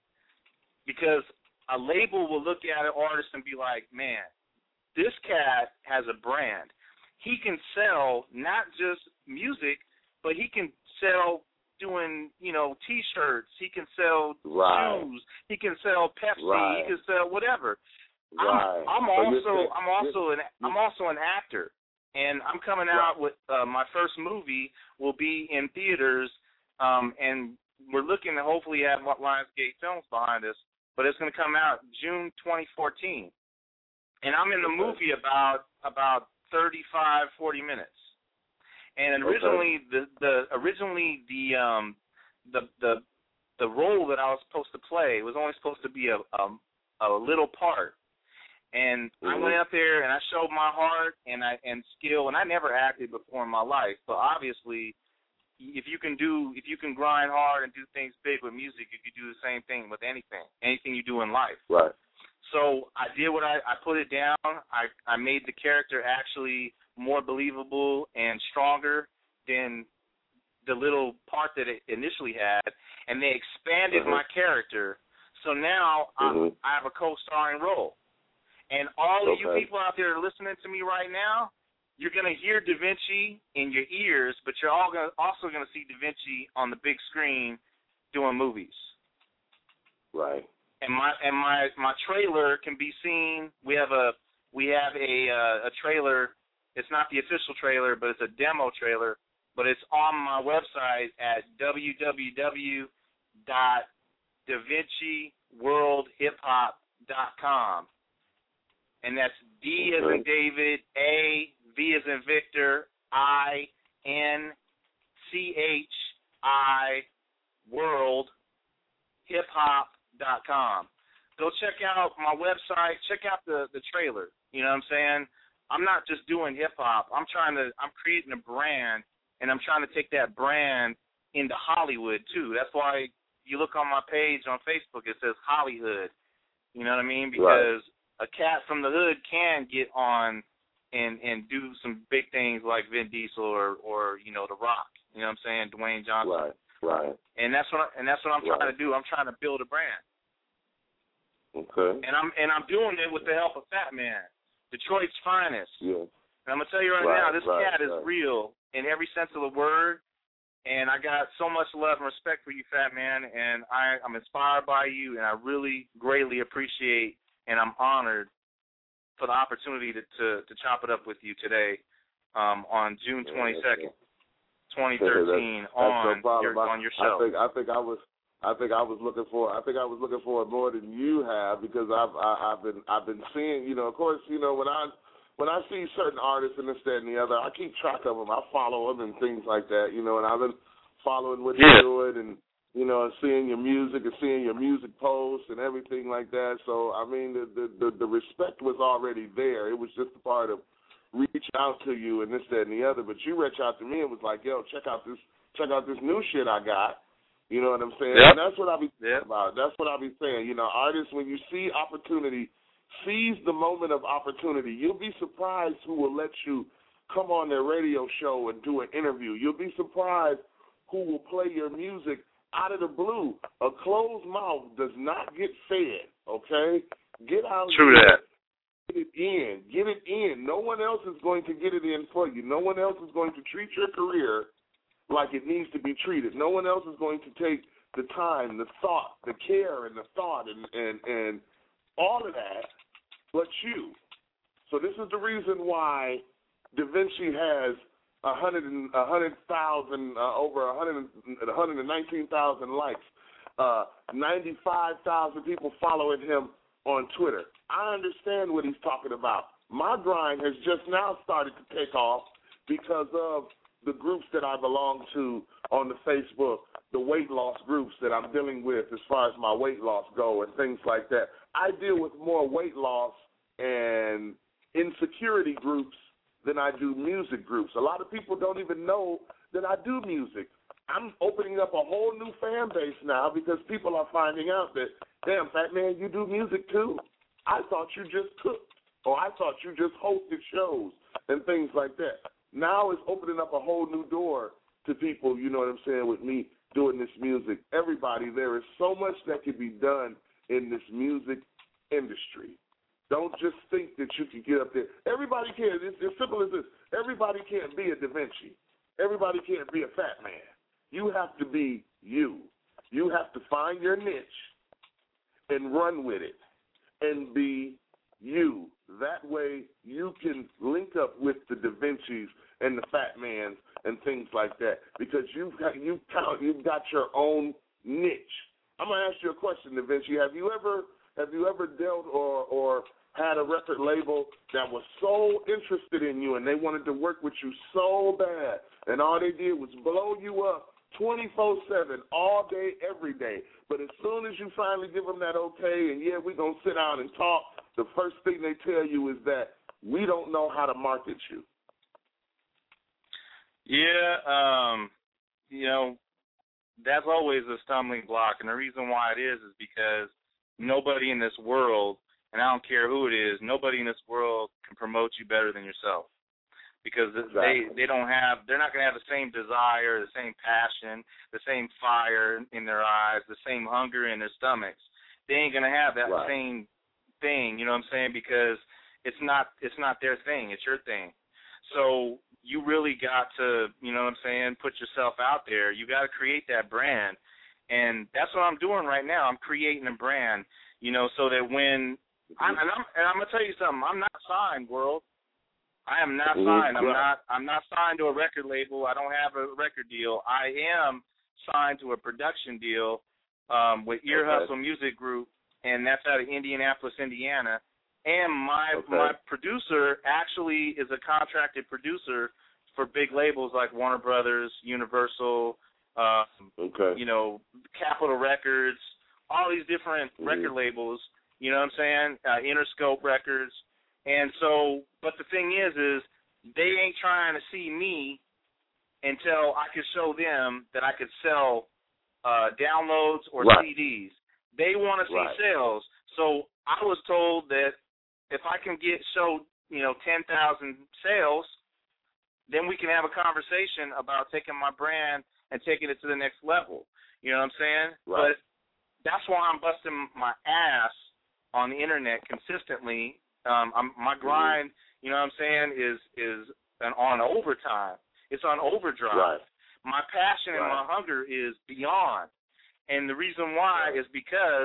because a label will look at an artist and be like, man, this cat has a brand. He can sell not just music, but he can sell doing, you know, T-shirts. He can sell right. shoes. He can sell Pepsi. Right. He can sell whatever. Right. I'm, I'm so also saying, I'm also an I'm also an actor, and I'm coming out right. with uh, my first movie will be in theaters, um, and we're looking to hopefully have Lionsgate Films behind us, but it's going to come out June twenty fourteen, and I'm in the movie about about thirty-five, forty minutes. And originally, okay. the, the originally the um the the the role that I was supposed to play was only supposed to be a a, a little part, and mm-hmm. I went out there and I showed my heart and I and skill, and I never acted before in my life, but obviously, if you can do if you can grind hard and do things big with music, you can do the same thing with anything, anything you do in life. Right. So I did what I, I put it down. I, I made the character actually more believable and stronger than the little part that it initially had, and they expanded mm-hmm. my character. So now mm-hmm. I have a co-starring role. And all okay. of you people out there listening to me right now, you're going to hear Da Vinci in your ears, but you're all gonna, also going to see Da Vinci on the big screen doing movies. Right. And my and my, my trailer can be seen. We have a we have a uh, a trailer. It's not the official trailer, but it's a demo trailer. But it's on my website at w w w dot da vinci world hip hop dot com, and that's D as in David, A, V as in Victor, I, N, C H I, world hip hop dot com. Go check out my website. Check out the, the trailer. You know what I'm saying? I'm not just doing hip hop. I'm trying to. I'm creating a brand, and I'm trying to take that brand into Hollywood too. That's why you look on my page on Facebook. It says Hollywood. You know what I mean? Because right. a cat from the hood can get on and and do some big things like Vin Diesel or or you know The Rock. You know what I'm saying? Dwayne Johnson. Right. Right. And that's what I, and that's what I'm trying right. to do. I'm trying to build a brand. Okay. And I'm and I'm doing it with the help of Fat Man, Detroit's finest. Yeah. And I'm gonna tell you right, right now, this right, cat is right. real in every sense of the word. And I got so much love and respect for you, Fat Man, and I, I'm inspired by you, and I really greatly appreciate and I'm honored for the opportunity to to, to chop it up with you today um, on June twenty-second, twenty thirteen, that's, that's on no your on your I show. think I think I was I think I was looking for I think I was looking for it more than you have, because I've I, I've been I've been seeing, you know, of course, you know, when I when I see certain artists and this, that, and the other, I keep track of them. I follow them and things like that, you know, and I've been following what yeah. you're doing and, you know, and seeing your music and seeing your music posts and everything like that. So, I mean, the the, the, the respect was already there. It was just a part of reach out to you and this, that, and the other. But you reached out to me and was like, yo, check out this check out this new shit I got. You know what I'm saying? Yep. And that's what I be yep. about. That's what I be saying. You know, artists, when you see opportunity, seize the moment of opportunity. You'll be surprised who will let you come on their radio show and do an interview. You'll be surprised who will play your music out of the blue. A closed mouth does not get fed, okay? Get out True here. that. Get it in. Get it in. No one else is going to get it in for you. No one else is going to treat your career like it needs to be treated. No one else is going to take the time, the thought, the care, and the thought, and, and, and all of that but you. So this is the reason why Da Vinci has a hundred and a hundred thousand, uh, over a hundred, one hundred nineteen thousand likes, uh, ninety-five thousand people following him on Twitter. I understand what he's talking about. My grind has just now started to take off because of the groups that I belong to on the Facebook, the weight loss groups that I'm dealing with as far as my weight loss go and things like that. I deal with more weight loss and insecurity groups than I do music groups. A lot of people don't even know that I do music. I'm opening up a whole new fan base now because people are finding out that, damn, Fat Man, you do music too? I thought you just cooked, or I thought you just hosted shows and things like that. Now it's opening up a whole new door to people, you know what I'm saying, with me doing this music. Everybody, there is so much that can be done in this music industry. Don't just think that you can get up there. Everybody can. It's as simple as this. Everybody can't be a Da Vinci. Everybody can't be a Fat Man. You have to be you. You have to find your niche and run with it and be you. That way you can link up with the Da Vincis and the Fat Mans and things like that because you've got, you've, count, you've got your own niche. I'm going to ask you a question, Da Vinci. Have you ever have you ever dealt or, or had a record label that was so interested in you and they wanted to work with you so bad and all they did was blow you up twenty-four seven, all day, every day. But as soon as you finally give them that okay and, yeah, we're going to sit down and talk, the first thing they tell you is that we don't know how to market you. Yeah, um, you know, that's always a stumbling block. And the reason why it is is because nobody in this world, and I don't care who it is, nobody in this world can promote you better than yourself. Because they they don't have, they're not going to have the same desire, the same passion, the same fire in their eyes, the same hunger in their stomachs. They ain't going to have that right. same thing, you know what I'm saying? Because it's not it's not their thing, it's your thing. So you really got to, you know what I'm saying, put yourself out there. You got to create that brand, and that's what I'm doing right now. I'm creating a brand, you know, so that when I'm, and I'm and I'm gonna tell you something. I'm not signed, world. I am not signed. I'm not I'm not signed to a record label. I don't have a record deal. I am signed to a production deal um, with Ear okay. Hustle Music Group, and that's out of Indianapolis, Indiana. And my okay. my producer actually is a contracted producer for big labels like Warner Brothers, Universal, uh, okay. you know, Capitol Records, all these different mm-hmm. record labels. You know what I'm saying? Uh, Interscope Records. And so, but the thing is, is they ain't trying to see me until I could show them that I could sell uh, downloads or right. C Ds. They want to see right. sales. So I was told that if I can get show, you know, ten thousand sales, then we can have a conversation about taking my brand and taking it to the next level. You know what I'm saying? Right. But that's why I'm busting my ass on the internet consistently. Um, I'm, my grind, you know what I'm saying, is is an, on overtime. It's on overdrive. Right. My passion right. and my hunger is beyond. And the reason why right. is because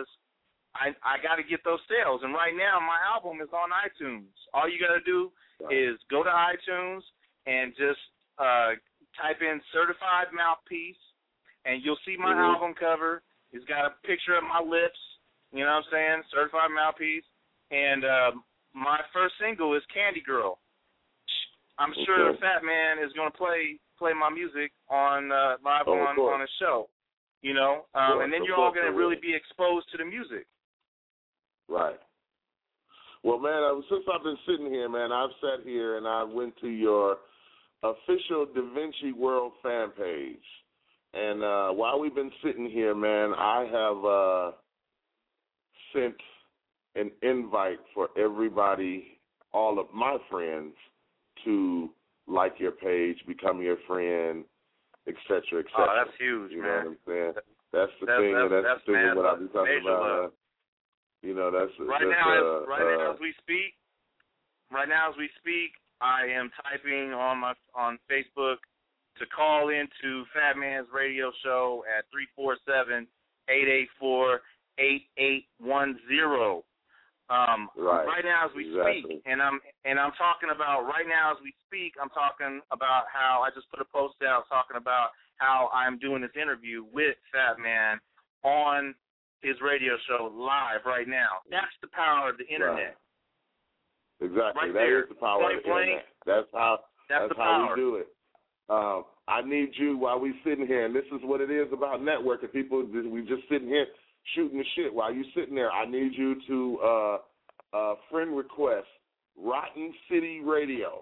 I I got to get those sales. And right now my album is on iTunes. All you got to do right. is go to iTunes and just uh, type in Certified Mouthpiece, and you'll see my mm-hmm. album cover. It's got a picture of my lips, you know what I'm saying, Certified Mouthpiece. And um, my first single is Candy Girl. I'm sure okay. the Fat Man is going to play play my music on uh, live oh, on, on a show, you know, um, and then you're all going to really be exposed to the music. Right. Well, man, I, since I've been sitting here, man, I've sat here and I went to your official Da Vinci World fan page. And uh, while we've been sitting here, man, I have uh, sent an invite for everybody, all of my friends, to like your page, become your friend, et cetera, et cetera. Oh, that's huge, you man. know what I'm saying? That's the that's, thing, that's, and that's, that's the thing man, what I've been talking about. Uh, you know, that's right that's, now. Uh, as, right uh, now, as we speak, right now as we speak, I am typing on my on Facebook to call into Fat Man's radio show at three four seven, eight eight four, eight eight one zero. Um, right. right now as we exactly. speak, and I'm and I'm talking about right now as we speak, I'm talking about how I just put a post out talking about how I'm doing this interview with Fat Man on his radio show live right now. That's the power of the internet. Right. Exactly. Right that there. is the power Point of the internet. That's how that's, that's the how power. we do it. Um, I need you while we sitting here, and this is what it is about networking. People, we just sitting here shooting the shit while you sitting there. I need you to uh, uh, friend request Rotten City Radio.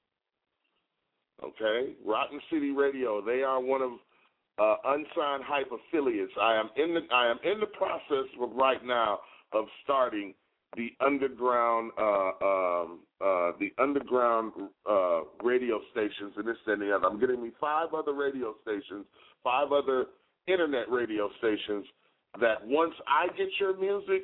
Okay, Rotten City Radio. They are one of uh, Unsigned Hype affiliates. I am in the I am in the process of right now of starting the underground uh, um, uh, the underground uh, radio stations and this and the other. I'm getting me five other radio stations, five other internet radio stations that once I get your music,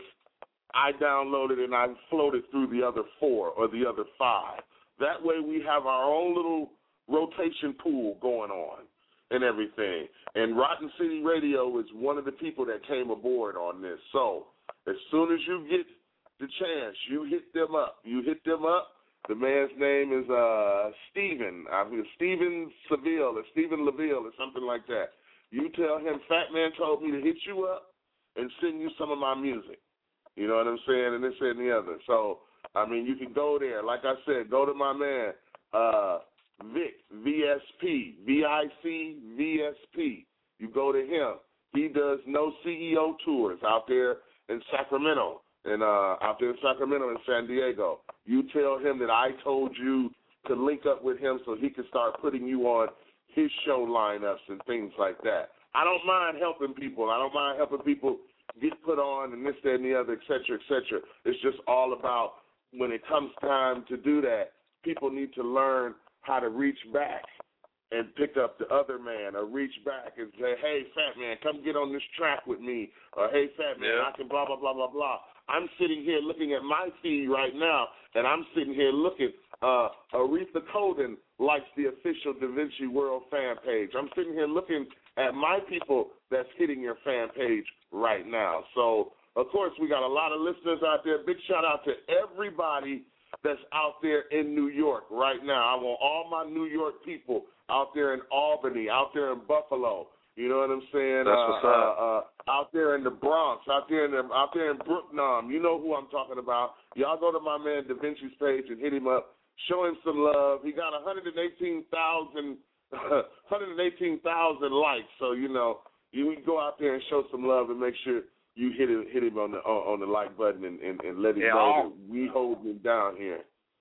I download it and I float it through the other four or the other five. That way we have our own little rotation pool going on and everything. And Rotten City Radio is one of the people that came aboard on this. So as soon as you get the chance, you hit them up. You hit them up. The man's name is uh, Steven. I mean, Steven Seville or Steven LaVille or something like that. You tell him Fat Man told me to hit you up and send you some of my music. You know what I'm saying? And this and the other. So, I mean, you can go there. Like I said, go to my man, uh, Vic, V S P, V I C, V S P. You go to him. He does no C E O tours out there in Sacramento, and uh, out there in Sacramento and San Diego. You tell him that I told you to link up with him so he can start putting you on his show lineups and things like that. I don't mind helping people. I don't mind helping people get put on and this, that, and the other, et cetera, et cetera. It's just all about when it comes time to do that, people need to learn how to reach back and pick up the other man or reach back and say, hey, Fat Man, come get on this track with me. Or, hey, Fat Man, yeah. I can blah, blah, blah, blah, blah. I'm sitting here looking at my feed right now, and I'm sitting here looking. Uh, Aretha Colden likes the official Da Vinci World fan page. I'm sitting here looking at my people that's hitting your fan page right now. So, of course, we got a lot of listeners out there. Big shout-out to everybody that's out there in New York right now. I want all my New York people out there in Albany, out there in Buffalo. You know what I'm saying? That's uh, what's up. uh, uh, out there in the Bronx, out there in the, out there in Brooklyn. You know who I'm talking about. Y'all go to my man Da Vinci's page and hit him up. Show him some love. He got one hundred eighteen thousand one hundred eighteen thousand likes. So, you know, you can go out there and show some love and make sure you hit him, hit him on the on, on the like button and, and, and let him yeah, know all, that we hold him down here.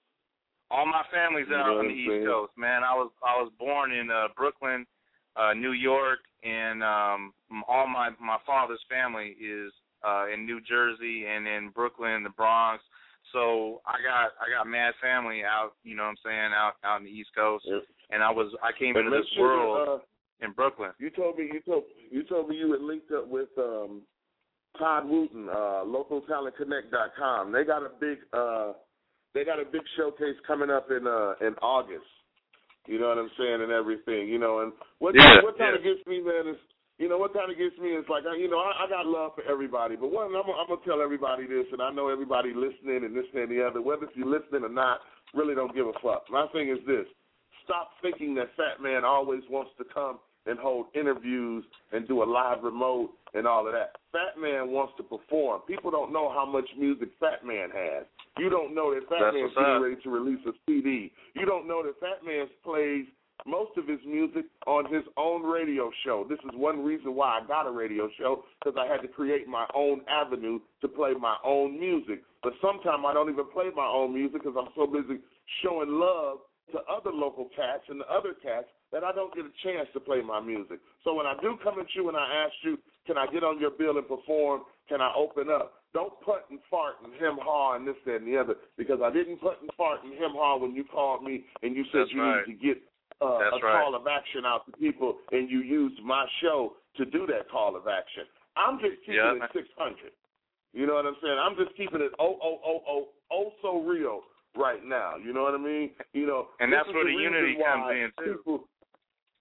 All my family's out you know on the East Coast, man. I was I was born in uh, Brooklyn, uh, New York, and um, all my, my father's family is uh, in New Jersey and in Brooklyn, the Bronx. So I got I got mad family out, you know what I'm saying, out out in the East Coast. Yep. And I was I came And into this sure world that, uh, in Brooklyn. You told me you told you told me you were linked up with um, Todd Wooten, uh, local talent connect dot com. They got a big uh, they got a big showcase coming up in uh, in August. You know what I'm saying, and everything. You know, and what yeah, what kind yeah. of gets me, man, is you know what kind of gets me is like I, you know I, I got love for everybody, but one I'm, I'm gonna tell everybody this, and I know everybody listening and this and the other, whether you're listening or not, really don't give a fuck. My thing is this: stop thinking that Fat Man always wants to come and hold interviews and do a live remote and all of that. Fat Man wants to perform. People don't know how much music Fat Man has. You don't know that Fat That's Man's what's getting up. ready to release a C D. You don't know that Fat Man plays most of his music on his own radio show. This is one reason why I got a radio show, because I had to create my own avenue to play my own music. But sometimes I don't even play my own music because I'm so busy showing love to other local cats and the other cats that I don't get a chance to play my music. So when I do come at you and I ask you, can I get on your bill and perform? Can I open up? Don't putt and fart and hem haw and this, that, and the other, because I didn't putt and fart and hem haw when you called me and you said That's you right. needed to get uh, That's a right. call of action out to people, and you used my show to do that call of action. I'm just keeping Yeah. it six hundred. You know what I'm saying? I'm just keeping it oh, oh, oh, oh, oh so real right now. You know what I mean? You know, And this that's is where the the reason unity why comes in, too. People,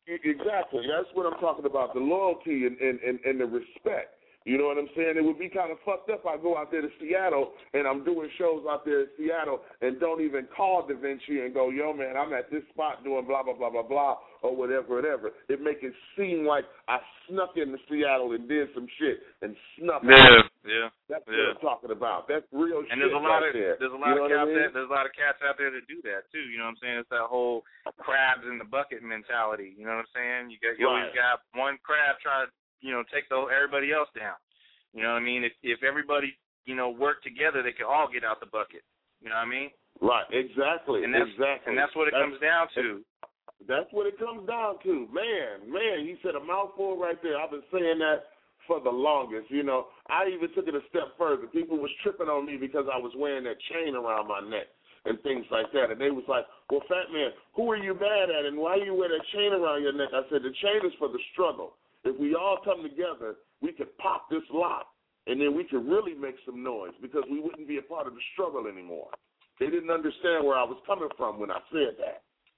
Exactly. That's what I'm talking about, the loyalty and, and, and, and the respect. You know what I'm saying? It would be kind of fucked up. I go out there to Seattle, and I'm doing shows out there in Seattle and don't even call Da Vinci and go, yo, man, I'm at this spot doing blah, blah, blah, blah, blah, or whatever, whatever. It make it seem like I snuck into Seattle and did some shit and snuck yeah, out. Yeah, That's yeah. what I'm talking about. That's real and shit there's a lot right of, there. There's a lot you know of cats I mean? out, there's a lot of cats out there that do that, too. You know what I'm saying? It's that whole crabs in the bucket mentality. You know what I'm saying? You got you Right. always got one crab trying to, you know, take the everybody else down. You know what I mean? If if everybody, you know, work together, they could all get out the bucket. You know what I mean? Right, exactly. And that's, exactly. And that's what it that's, comes down to. That's what it comes down to. Man, man, you said a mouthful right there. I've been saying that for the longest. You know, I even took it a step further. People was tripping on me because I was wearing that chain around my neck and things like that. And they was like, well, Fat Man, who are you mad at and why you wear that chain around your neck? I said, the chain is for the struggle. If we all come together, we could pop this lock, and then we could really make some noise because we wouldn't be a part of the struggle anymore. They didn't understand where I was coming from when I said that.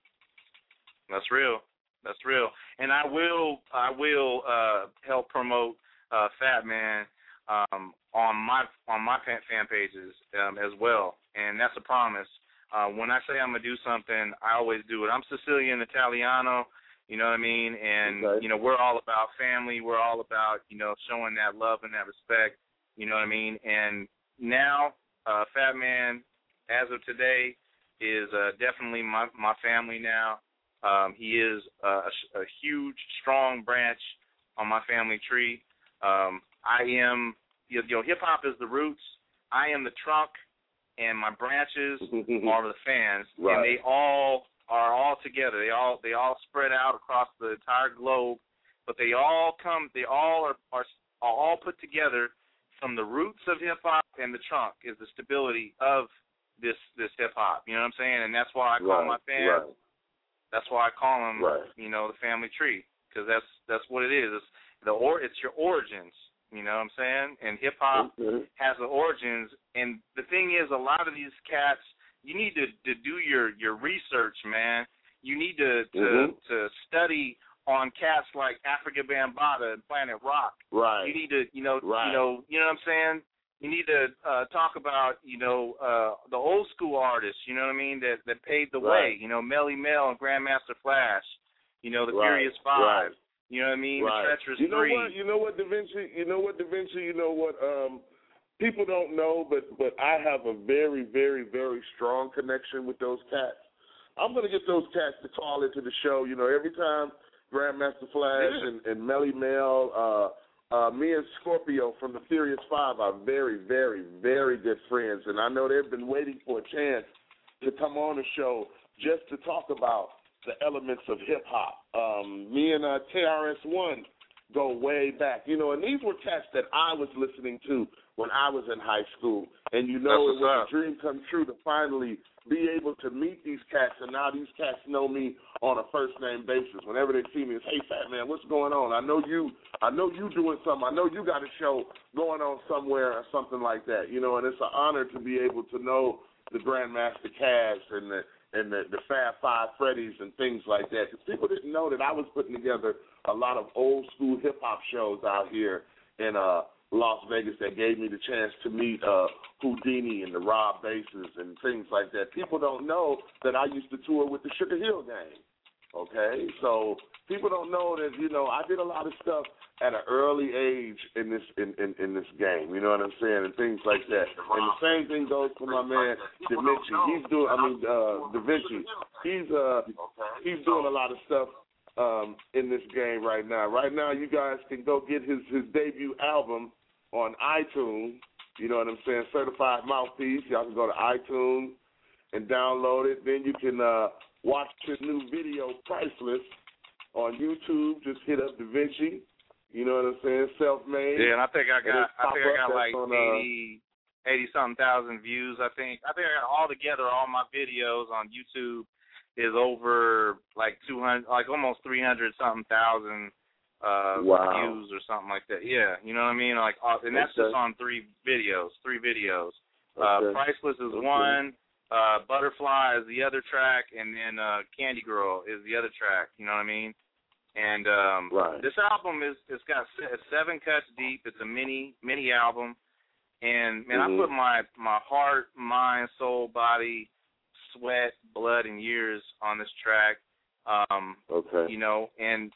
That's real. That's real. And I will I will uh, help promote uh, Fat Man um, on my on my fan pages um, as well, and that's a promise. Uh, when I say I'm gonna do something, I always do it. I'm Sicilian Italiano. You know what I mean? And, okay. you know, we're all about family. We're all about, you know, showing that love and that respect. You know what I mean? And now, uh, Fat Man, as of today, is uh, definitely my, my family now. Um, he is uh, a, a huge, strong branch on my family tree. Um, I am, you know, hip-hop is the roots. I am the trunk, and my branches are the fans. Right. And they all... are all together. They all they all spread out across the entire globe, but they all come. They all are are, are all put together from the roots of hip hop, and the trunk is the stability of this this hip hop. You know what I'm saying? And that's why I call right, my fans. Right. That's why I call them, right. you know, the family tree, because that's that's what it is. It's the or it's your origins. You know what I'm saying? And hip hop mm-hmm. has the origins. And the thing is, a lot of these cats. You need to, to do your, your research, man. You need to, to mm-hmm. to study on cats like Africa Bambaataa and Planet Rock. Right. You need to, you know, right. you know, you know what I'm saying. You need to uh, talk about, you know, uh, the old school artists. You know what I mean? That that paved the right. way. You know, Melly Mel and Grandmaster Flash. You know, the right. Furious Five. Right. You know what I mean? Right. The Treacherous you know Three. What? You know what, Da Vinci? You know what, Da Vinci? You know what? Um, people don't know, but but I have a very, very, very strong connection with those cats. I'm going to get those cats to call into the show. You know, every time Grandmaster Flash yeah. and, and Melly Mel, uh, uh, me and Scorpio from the Furious Five are very, very, very good friends. And I know they've been waiting for a chance to come on the show just to talk about the elements of hip-hop. Um, me and uh, K R S One go way back. You know, and these were cats that I was listening to when I was in high school. And you know, it was a dream come true to finally be able to meet these cats, and now these cats know me on a first-name basis. Whenever they see me, it's, hey, Fat Man, what's going on? I know you I know you doing something. I know you got a show going on somewhere or something like that. You know, and it's an honor to be able to know the Grandmaster Caz and the and the, the Fab Five Freddies and things like that. Because people didn't know that I was putting together a lot of old-school hip-hop shows out here in uh Las Vegas that gave me the chance to meet uh, Houdini and the Rob Bases and things like that. People don't know that I used to tour with the Sugar Hill Gang, okay? So people don't know that, you know, I did a lot of stuff at an early age in this in, in, in this game, you know what I'm saying, and things like that. And the same thing goes for my man Da Vinci. He's doing, I mean, uh, Da Vinci. He's uh, he's doing a lot of stuff um, in this game right now. Right now, you guys can go get his his debut album on iTunes, you know what I'm saying, Certified Mouthpiece. Y'all can go to iTunes and download it. Then you can uh, watch his new video, Priceless, on YouTube. Just hit up Da Vinci, you know what I'm saying, self-made. Yeah, and I think I got, I think I got like on, eighty, eighty something thousand views. I think, I think I got all together all my videos on YouTube is over like two hundred, like almost three hundred something thousand. Uh, wow. views or something like that. Yeah, you know what I mean? Like, uh, and that's okay. just on three videos. Three videos. Okay. Uh, Priceless is okay. one. Uh, Butterfly is the other track, and then uh, Candy Girl is the other track. You know what I mean? And um, right. this album is it's got seven cuts deep. It's a mini mini album, and man, mm-hmm. I put my my heart, mind, soul, body, sweat, blood, and years on this track. Um, okay. You know, and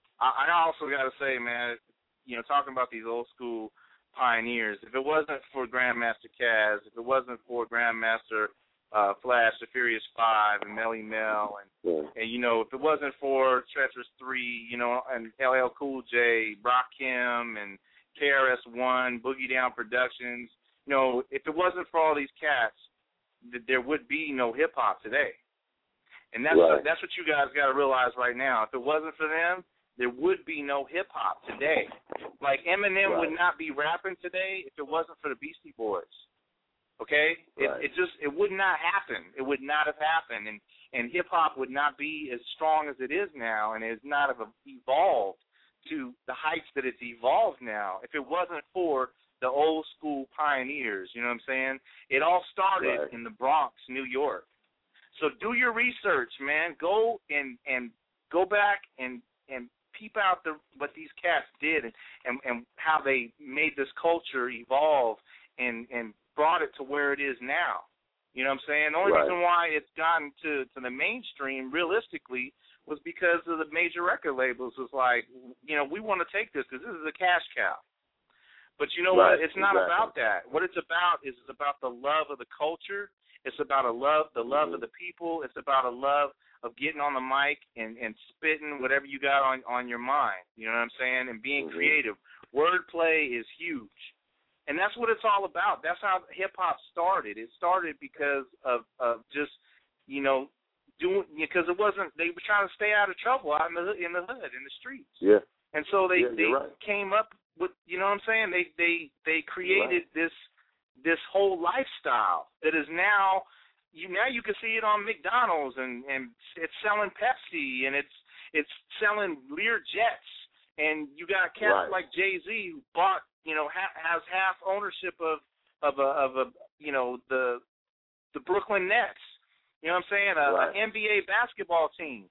I, I also got to say, man, you know, talking about these old school pioneers, if it wasn't for Grandmaster Caz, if it wasn't for Grandmaster uh, Flash, the Furious Five, and Melly Mel, and, yeah. and, you know, if it wasn't for Treacherous Three, you know, and L L Cool J, Rakim, and K R S One, Boogie Down Productions, you know, if it wasn't for all these cats, th- there would be no hip-hop today. And that's right. what, that's what you guys got to realize right now. If it wasn't for them, there would be no hip-hop today. Like, Eminem right. would not be rapping today if it wasn't for the Beastie Boys. Okay? Right. It, it just, it would not happen. It would not have happened. And, and hip-hop would not be as strong as it is now, and it has not have evolved to the heights that it's evolved now if it wasn't for the old school pioneers. You know what I'm saying? It all started right. in the Bronx, New York. So do your research, man. Go and, and go back and, and peep out the, what these cats did and, and, and how they made this culture evolve and, and brought it to where it is now. You know what I'm saying? The only right. reason why it's gotten to, to the mainstream, realistically, was because of the major record labels. Was like, you know, we want to take this because this is a cash cow. But you know right. what? It's not exactly. about that. What it's about is it's about the love of the culture. It's about a love, the love mm-hmm. of the people. It's about a love of getting on the mic and, and spitting whatever you got on, on your mind. You know what I'm saying? And being mm-hmm. creative. Wordplay is huge. And that's what it's all about. That's how hip-hop started. It started because of, of just, you know, doing, because it wasn't, they were trying to stay out of trouble out in the, in the hood, in the streets. Yeah. And so they, yeah, they right. came up with, you know what I'm saying? They, they, they created right. this, this whole lifestyle that is now, you now you can see it on McDonald's, and, and it's selling Pepsi, and it's it's selling Lear jets, and you got cats right. like Jay-Z who bought, you know, ha- has half ownership of of a of a you know the the Brooklyn Nets, you know what I'm saying, a, right. an N B A basketball team.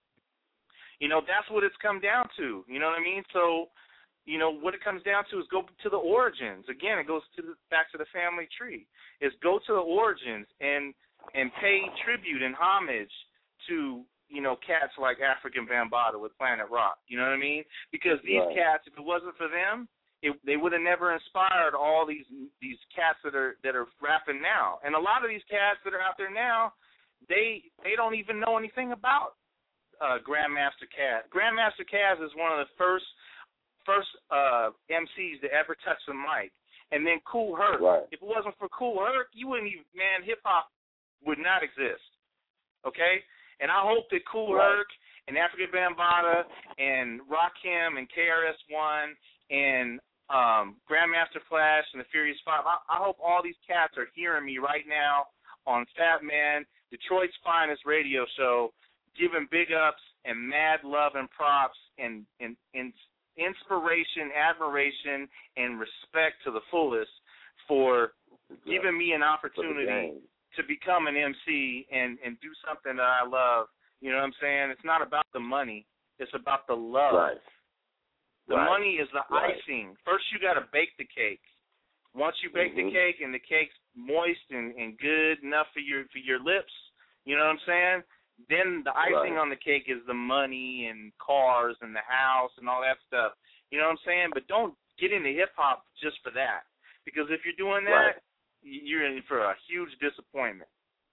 You know, that's what it's come down to. You know what I mean? So, you know, what it comes down to is go to the origins. Again, it goes to the, back to the family tree. Is go to the origins and and pay tribute and homage to, you know, cats like African Bambaataa with Planet Rock. You know what I mean? Because these right. cats, if it wasn't for them, it, they would have never inspired all these these cats that are that are rapping now. And a lot of these cats that are out there now, they they don't even know anything about uh, Grandmaster Caz. Grandmaster Caz is one of the first first uh, M Cs to ever touch the mic. And then Kool Herc. Right. If it wasn't for Kool Herc, you wouldn't even, man, hip-hop would not exist. Okay? And I hope that Kool right. Herc and African Bambaataa and Rakim and K R S One and um, Grandmaster Flash and the Furious Five, I, I hope all these cats are hearing me right now on Fat Man, Detroit's finest radio show, giving big ups and mad love and props and, and, and inspiration, admiration, and respect to the fullest for exactly. giving me an opportunity to become an M C and, and do something that I love. You know what I'm saying? It's not about the money. It's about the love. Right. The right. money is the right. icing. First you got to bake the cake. Once you bake mm-hmm. the cake and the cake's moist and, and good enough for your for your lips, you know what I'm saying? Then the icing right. on the cake is the money and cars and the house and all that stuff. You know what I'm saying? But don't get into hip-hop just for that. Because if you're doing that, right. you're in for a huge disappointment.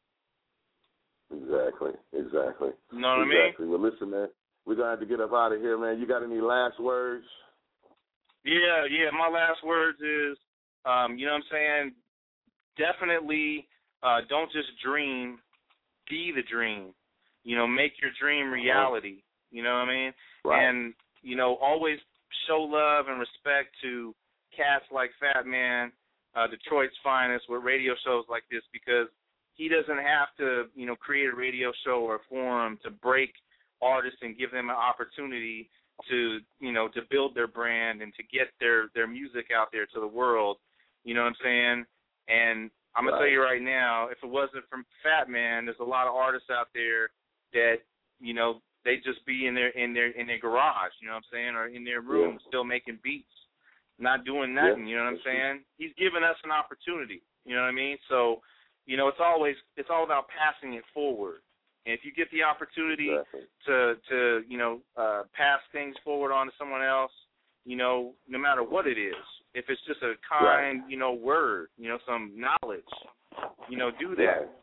Exactly, exactly. You know what exactly. I mean? Well, listen, man, we're going to have to get up out of here, man. You got any last words? Yeah, yeah, my last words is, um, you know what I'm saying, definitely uh, don't just dream, be the dream. You know, make your dream reality. You know what I mean? Right. And, you know, always show love and respect to cats like Fat Man, uh, Detroit's finest, with radio shows like this, because he doesn't have to, you know, create a radio show or a forum to break artists and give them an opportunity to, you know, to build their brand and to get their, their music out there to the world. You know what I'm saying? And I'm going right. to tell you right now, if it wasn't for Fat Man, there's a lot of artists out there that, you know, they just be in in their in their in their garage, you know what I'm saying, or in their room, yeah. still making beats, not doing nothing. Yeah. You know what I'm saying? He's given us an opportunity. You know what I mean? So, you know, it's always it's all about passing it forward. And if you get the opportunity exactly. to to you know uh, pass things forward on to someone else, you know, no matter what it is, if it's just a kind, right. you know, word, you know, some knowledge, you know, do that. Right.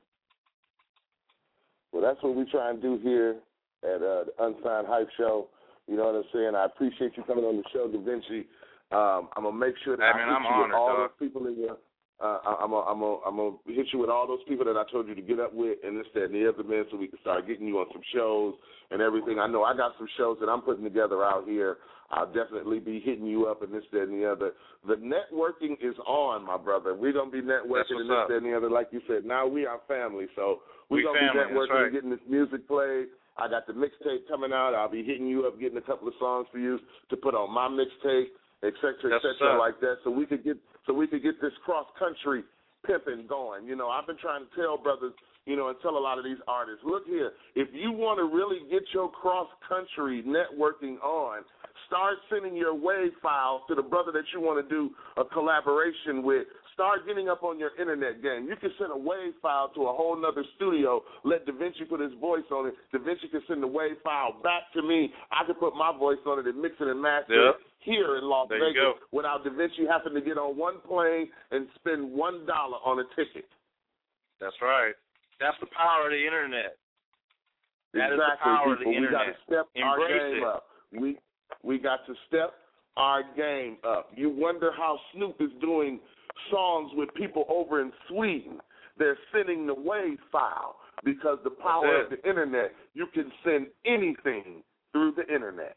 Well, that's what we try and do here at uh, the Unsigned Hype Show. You know what I'm saying? I appreciate you coming on the show, Da Vinci. Um, I'm gonna make sure that hey, I man, hit I'm you honored, with all dog. those people in your. Uh, I'm gonna I'm gonna I'm gonna hit you with all those people that I told you to get up with, and this, that, and the other, man, so we can start getting you on some shows and everything. I know I got some shows that I'm putting together out here. I'll definitely be hitting you up and this, that, and the other. The networking is on, my brother. We're gonna be networking and this, up. that, and the other, like you said. Now we are family, so we're we gonna family, be networking right. and getting this music played. I got the mixtape coming out. I'll be hitting you up, getting a couple of songs for you to put on my mixtape, et cetera, et cetera, like that, so we could get so we could get this cross country pimping going. You know, I've been trying to tell brothers, you know, and tell a lot of these artists, look here, if you want to really get your cross country networking on, start sending your WAV files to the brother that you want to do a collaboration with. Start getting up on your internet game. You can send a WAV file to a whole nother studio. Let Da Vinci put his voice on it. Da Vinci can send the WAV file back to me. I can put my voice on it and mix it and master yep. it here in Las there Vegas without Da Vinci having to get on one plane and spend one dollar on a ticket. That's right. That's the power of the internet. That exactly, is the power people. of the we internet. got to step Embrace our game it. up. We we got to step our game up. You wonder how Snoop is doing songs with people over in Sweden. They're sending the WAV file because the power of the internet. You can send anything through the internet.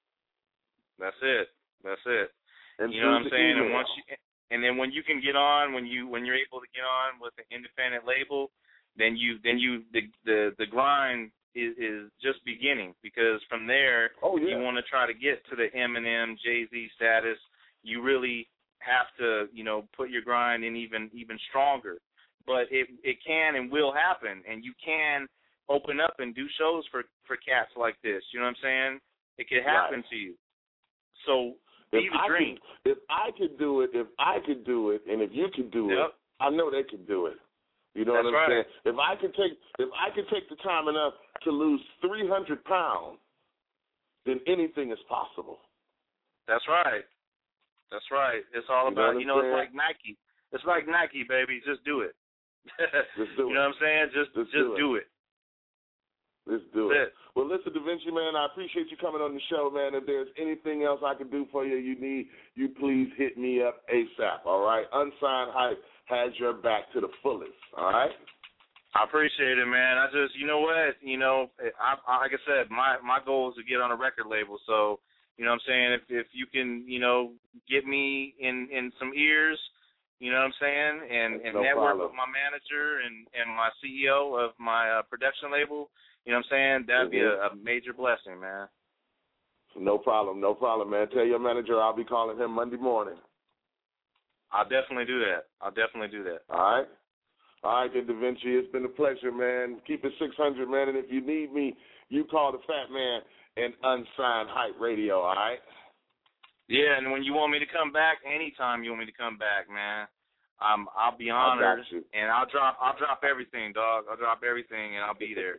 That's it. That's it. And you know what I'm saying? Email. And once you, and then when you can get on, when you when you're able to get on with an independent label, then you then you the the, the grind is, is just beginning, because from there oh, yeah. you want to try to get to the Eminem, Jay-Z status. You really have to, you know, put your grind in even even stronger. But it it can and will happen, and you can open up and do shows for, for cats like this. You know what I'm saying? It could happen right. to you. So be if the I dream. Could, if I could do it, if I could do it, and if you could do yep. it, I know they could do it. You know That's what I'm right. saying? If I could take if I could take the time enough to lose three hundred pounds, then anything is possible. That's right. That's right. It's all you about, know you know, it's like Nike. It's like Nike, baby. Just do it. Just do you it. know what I'm saying? Just just, just do, do it. it. Let's do That's it. it. Well, listen, Da Vinci, man, I appreciate you coming on the show, man. If there's anything else I can do for you, you need, you please hit me up ASAP, all right? Unsigned Hype has your back to the fullest, all right? I appreciate it, man. I just, you know what, you know, I, I, like I said, my, my goal is to get on a record label. So, you know what I'm saying, if if you can, you know, get me in, in some ears, you know what I'm saying, and, and no network problem. with my manager and, and my C E O of my uh, production label, you know what I'm saying, that'd mm-hmm. be a, a major blessing, man. No problem, no problem, man. Tell your manager I'll be calling him Monday morning. I'll definitely do that. I'll definitely do that. All right? All right, then, Da Vinci, it's been a pleasure, man. Keep it six hundred, man, and if you need me, you call the Fat Man and Unsigned Hype Radio, all right? Yeah, and when you want me to come back, anytime you want me to come back, man, um, I'll be honored, and I'll drop I'll drop everything, dog. I'll drop everything, and I'll be there.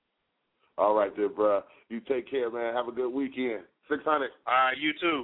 All right, there, bro. You take care, man. Have a good weekend. six hundred. All right, you too.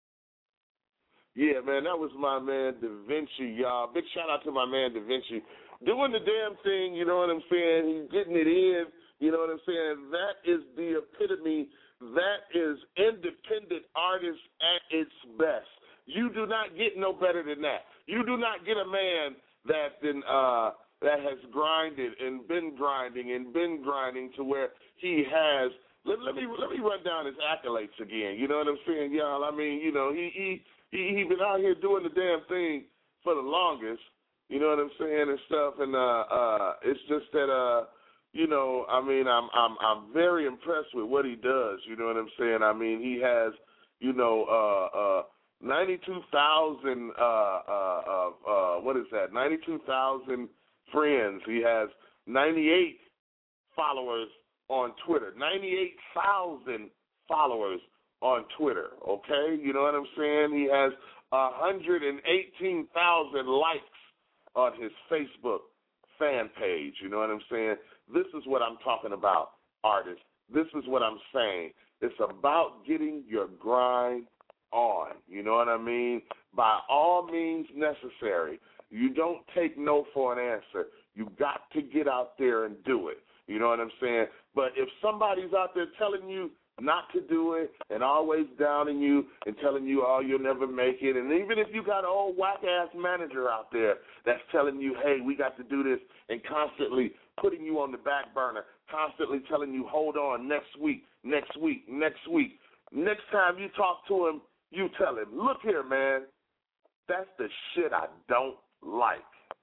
Yeah, man, that was my man Da Vinci, y'all. Big shout out to my man Da Vinci. Doing the damn thing, you know what I'm saying? He's getting it in, you know what I'm saying? That is the epitome. That is independent artist at its best. You do not get no better than that. You do not get a man that been, uh, that has grinded and been grinding and been grinding to where he has. Let, let me let me run down his accolades again. You know what I'm saying, y'all? I mean, you know, he he he he been out here doing the damn thing for the longest. You know what I'm saying, and stuff. And uh, uh, it's just that uh, you know, I mean, I'm I'm I'm very impressed with what he does. You know what I'm saying? I mean, he has, you know, uh, uh, ninety-two thousand. Uh, uh, uh, uh, what is that? ninety-two thousand friends. He has ninety-eight followers on Twitter. ninety-eight thousand followers on Twitter, okay? You know what I'm saying? He has one hundred eighteen thousand likes on his Facebook fan page. You know what I'm saying? This is what I'm talking about, artists. This is what I'm saying. It's about getting your grind on. You know what I mean? By all means necessary. You don't take no for an answer. You got to get out there and do it. You know what I'm saying? But if somebody's out there telling you not to do it and always downing you and telling you, oh, you'll never make it, and even if you got an old whack-ass manager out there that's telling you, hey, we got to do this, and constantly putting you on the back burner, constantly telling you, hold on, next week, next week, next week. Next time you talk to him, you tell him, look here, man, that's the shit I don't like.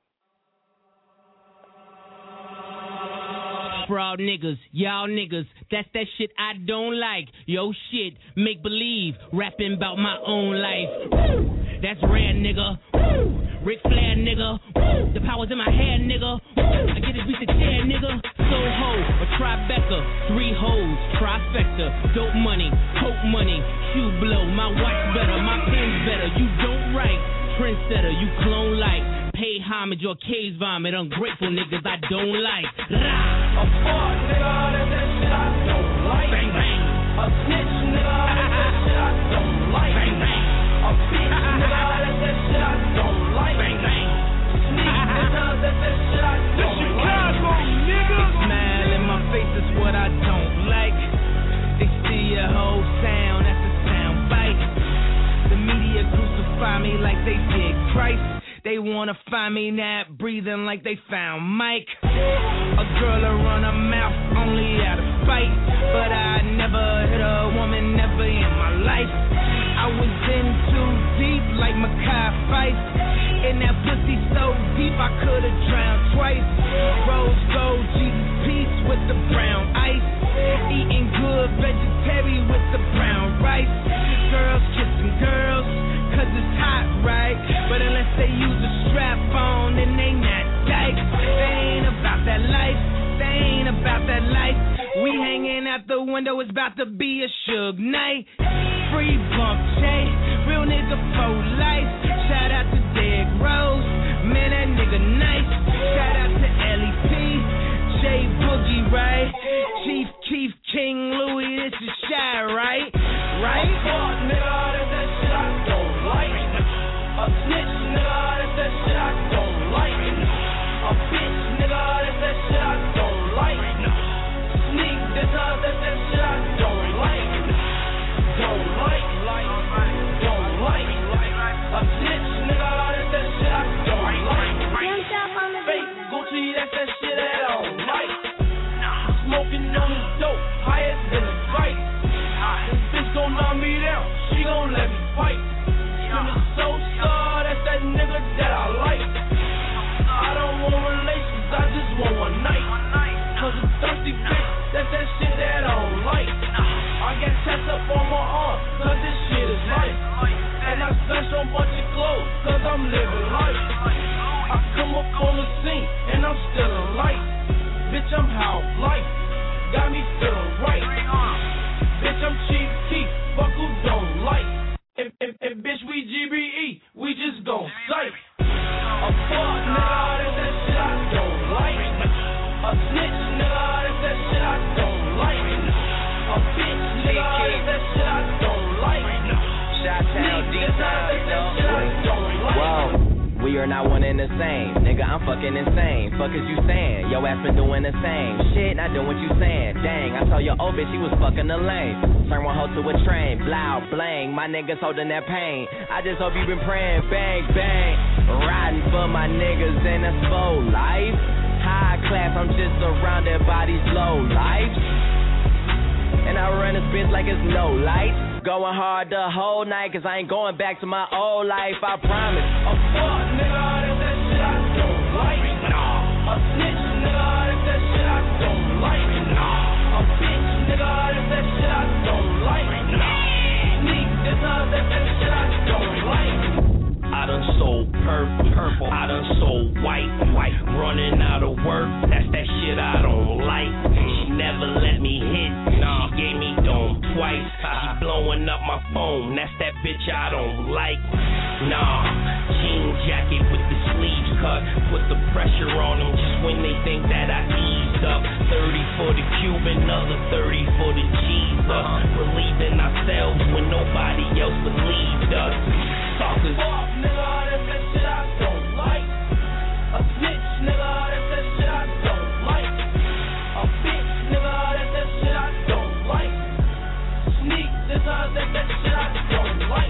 Fraud niggas, y'all niggas, that's that shit I don't like. Yo shit, make believe, rapping about my own life. Woo! That's rare, nigga. Woo! Ric Flair, nigga. Woo! The power's in my hair, nigga. Woo! I get this beat to tear, nigga. Soho, a Tribeca, three hoes, trifecta, dope money, coke money, shoe blow, my watch better, my pen's better. You don't write, trendsetter, you clone like. Pay homage or cage vomit, ungrateful niggas I don't like. Rah! A fuck nigga, that's that shit I don't like. Bang, bang. A snitch nigga, that's that shit I don't like. Bang, bang. A bitch nigga, that's that shit I don't like. Bang, bang. Sneak nigga, that's that shit I don't like. Chicago nigga. Smile in my face is what I don't like. They see your whole sound, that's a sound bite. The media crucify me like they did Christ. They wanna find me not breathing like they found Mike. A girl to run her mouth only out of spite, but I never hit a woman, never in my life. I was in too deep like Makai Fife. In that pussy so deep I could've drowned twice. Rose gold, Jesus peace with the brown ice. Eating good vegetarian with the brown rice. Girls kissing girls, cause it's hot, right? But unless they use a strap on, then they not dykes. They ain't about that life, they ain't about that life. We hanging out the window, it's about to be a Suge night. Free bump J, real nigga for life. Shout out to Derrick Rose, man that nigga nice. Shout out to L E P, J Boogie, right? Chief Keef, King Louis, this is Shy, right? Right? Fuck nigga, that's that shit I don't like. A snitch nigga, that's that shit I don't like. A bitch nigga, that's that shit I don't like. Sneak nigga, that's that shit I don't like. Don't like, don't like. A snitch nigga, that's that shit I don't like. Fake Gucci, that's that shit I don't like. Smoking on this dope, higher than a kite. This bitch gon' knock me down, she gon' let me fight. Feeling so star, that's that nigga that I like. I don't want relations, I just want one night. Cause a thirsty bitch, that's that shit that I don't like. I got tats up on my arm, cause this shit is life. And I splash on bunch of clothes, cause I'm living life. I come up on the scene, and I'm still in light. Bitch, I'm how life got me feeling right. Bitch, I'm Chief Keef, fuck who don't like. If, if, if bitch, we G B E, we just gon' sight. A fuck nigga, that's that shit I don't like. A snitch nigga, that's that shit I don't like. A bitch nigga, that's that shit I don't like. Chi-Town, D-Town, that's that shit I don't like. Whoa. We are not one and the same. Nigga, I'm fucking insane. Fuck is you saying? Yo ass been doing the same shit, not doing what you saying. Dang, I saw your old bitch, she was fucking the lane. Turn one hoe to a train, blow, blang. My niggas holding that pain. I just hope you been praying, bang, bang. Riding for my niggas in a slow life. High class, I'm just surrounded by these low lives. And I run this bitch like it's no lights. Going hard the whole night, cause I ain't going back to my old life, I promise. A fuck nigga, that's that shit I don't like. Nah. A snitch nigga, that's that shit I don't like. Nah. A bitch nigga, that's that shit I don't like. Nah. Sneak nigga, that's that shit I don't like. I done sold purple, purple. I done sold white, white. Running out of work, that's that shit I don't like. She never never let me hit. Nah, she gave me dome twice. She blowing up my phone. That's that bitch I don't like. Nah, jean jacket with the sleeves cut. Put the pressure on them just when they think that I eased up. thirty for the Cuban, another thirty for the G's up. Relieving ourselves when nobody else believed us. Talkers. Fuck, nigga, that's that shit I don't like. A bitch, nigga, that's that shit I don't like. A bitch, nigga, that's that shit I don't like. Sneak, nigga, that's that shit I don't like.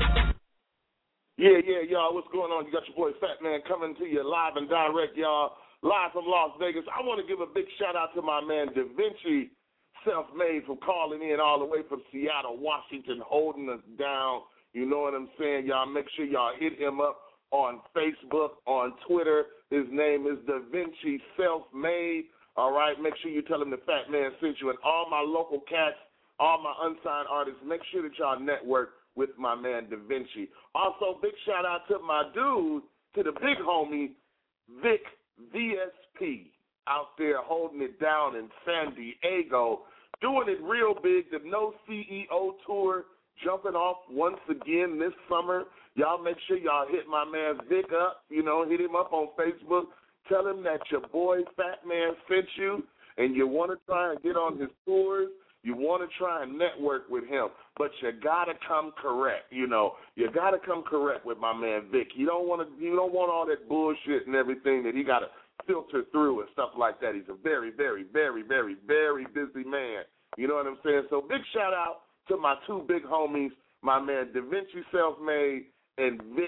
Yeah, yeah, y'all, what's going on? You got your boy Fat Man coming to you live and direct, y'all, live from Las Vegas. I want to give a big shout-out to my man Da Vinci, Self-Made, for calling in all the way from Seattle, Washington, holding us down. You know what I'm saying? Y'all make sure y'all hit him up on Facebook, on Twitter. His name is Da Vinci Self-Made. All right, make sure you tell him the Fat Man sent you. And all my local cats, all my unsigned artists, make sure that y'all network with my man Da Vinci. Also, big shout out to my dude, to the big homie, Vic V S P, out there holding it down in San Diego, doing it real big. The No C E O Tour jumping off once again this summer. Y'all make sure y'all hit my man Vic up, you know, hit him up on Facebook. Tell him that your boy Fat Man sent you and you want to try and get on his tours. You want to try and network with him, but you gotta come correct. You know, you gotta come correct with my man Vic. You don't want to, you don't want all that bullshit and everything that he gotta filter through and stuff like that. He's a very, very, very, very, very busy man. You know what I'm saying? So big shout out to my two big homies, my man Da Vinci Self-Made and Vic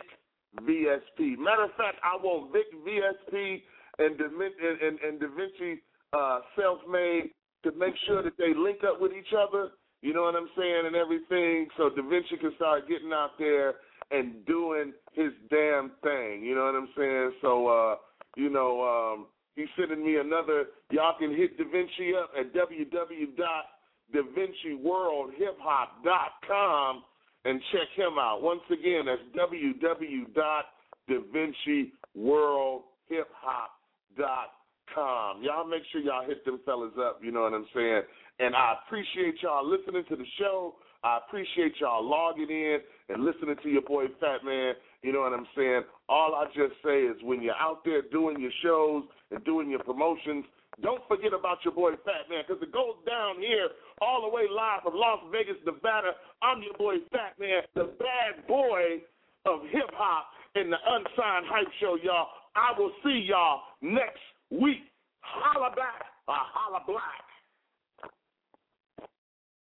V S P. Matter of fact, I want Vic V S P and Da, and, and, and Da Vinci uh, Self-Made to make sure that they link up with each other, you know what I'm saying, and everything, so Da Vinci can start getting out there and doing his damn thing, you know what I'm saying? So, uh, you know, um, he's sending me another, y'all can hit Da Vinci up at w w w dot da vinci world hip hop dot com and check him out. Once again, that's w w w dot da vinci world hip hop dot com. Y'all make sure y'all hit them fellas up, you know what I'm saying? And I appreciate y'all listening to the show. I appreciate y'all logging in and listening to your boy Fat Man, you know what I'm saying? All I just say is when you're out there doing your shows and doing your promotions, don't forget about your boy Fat Man, because it goes down here all the way live from Las Vegas, Nevada. I'm your boy Fat Man, the bad boy of hip-hop and the Unsigned Hype Show, y'all. I will see y'all next week. Holla back or holla black.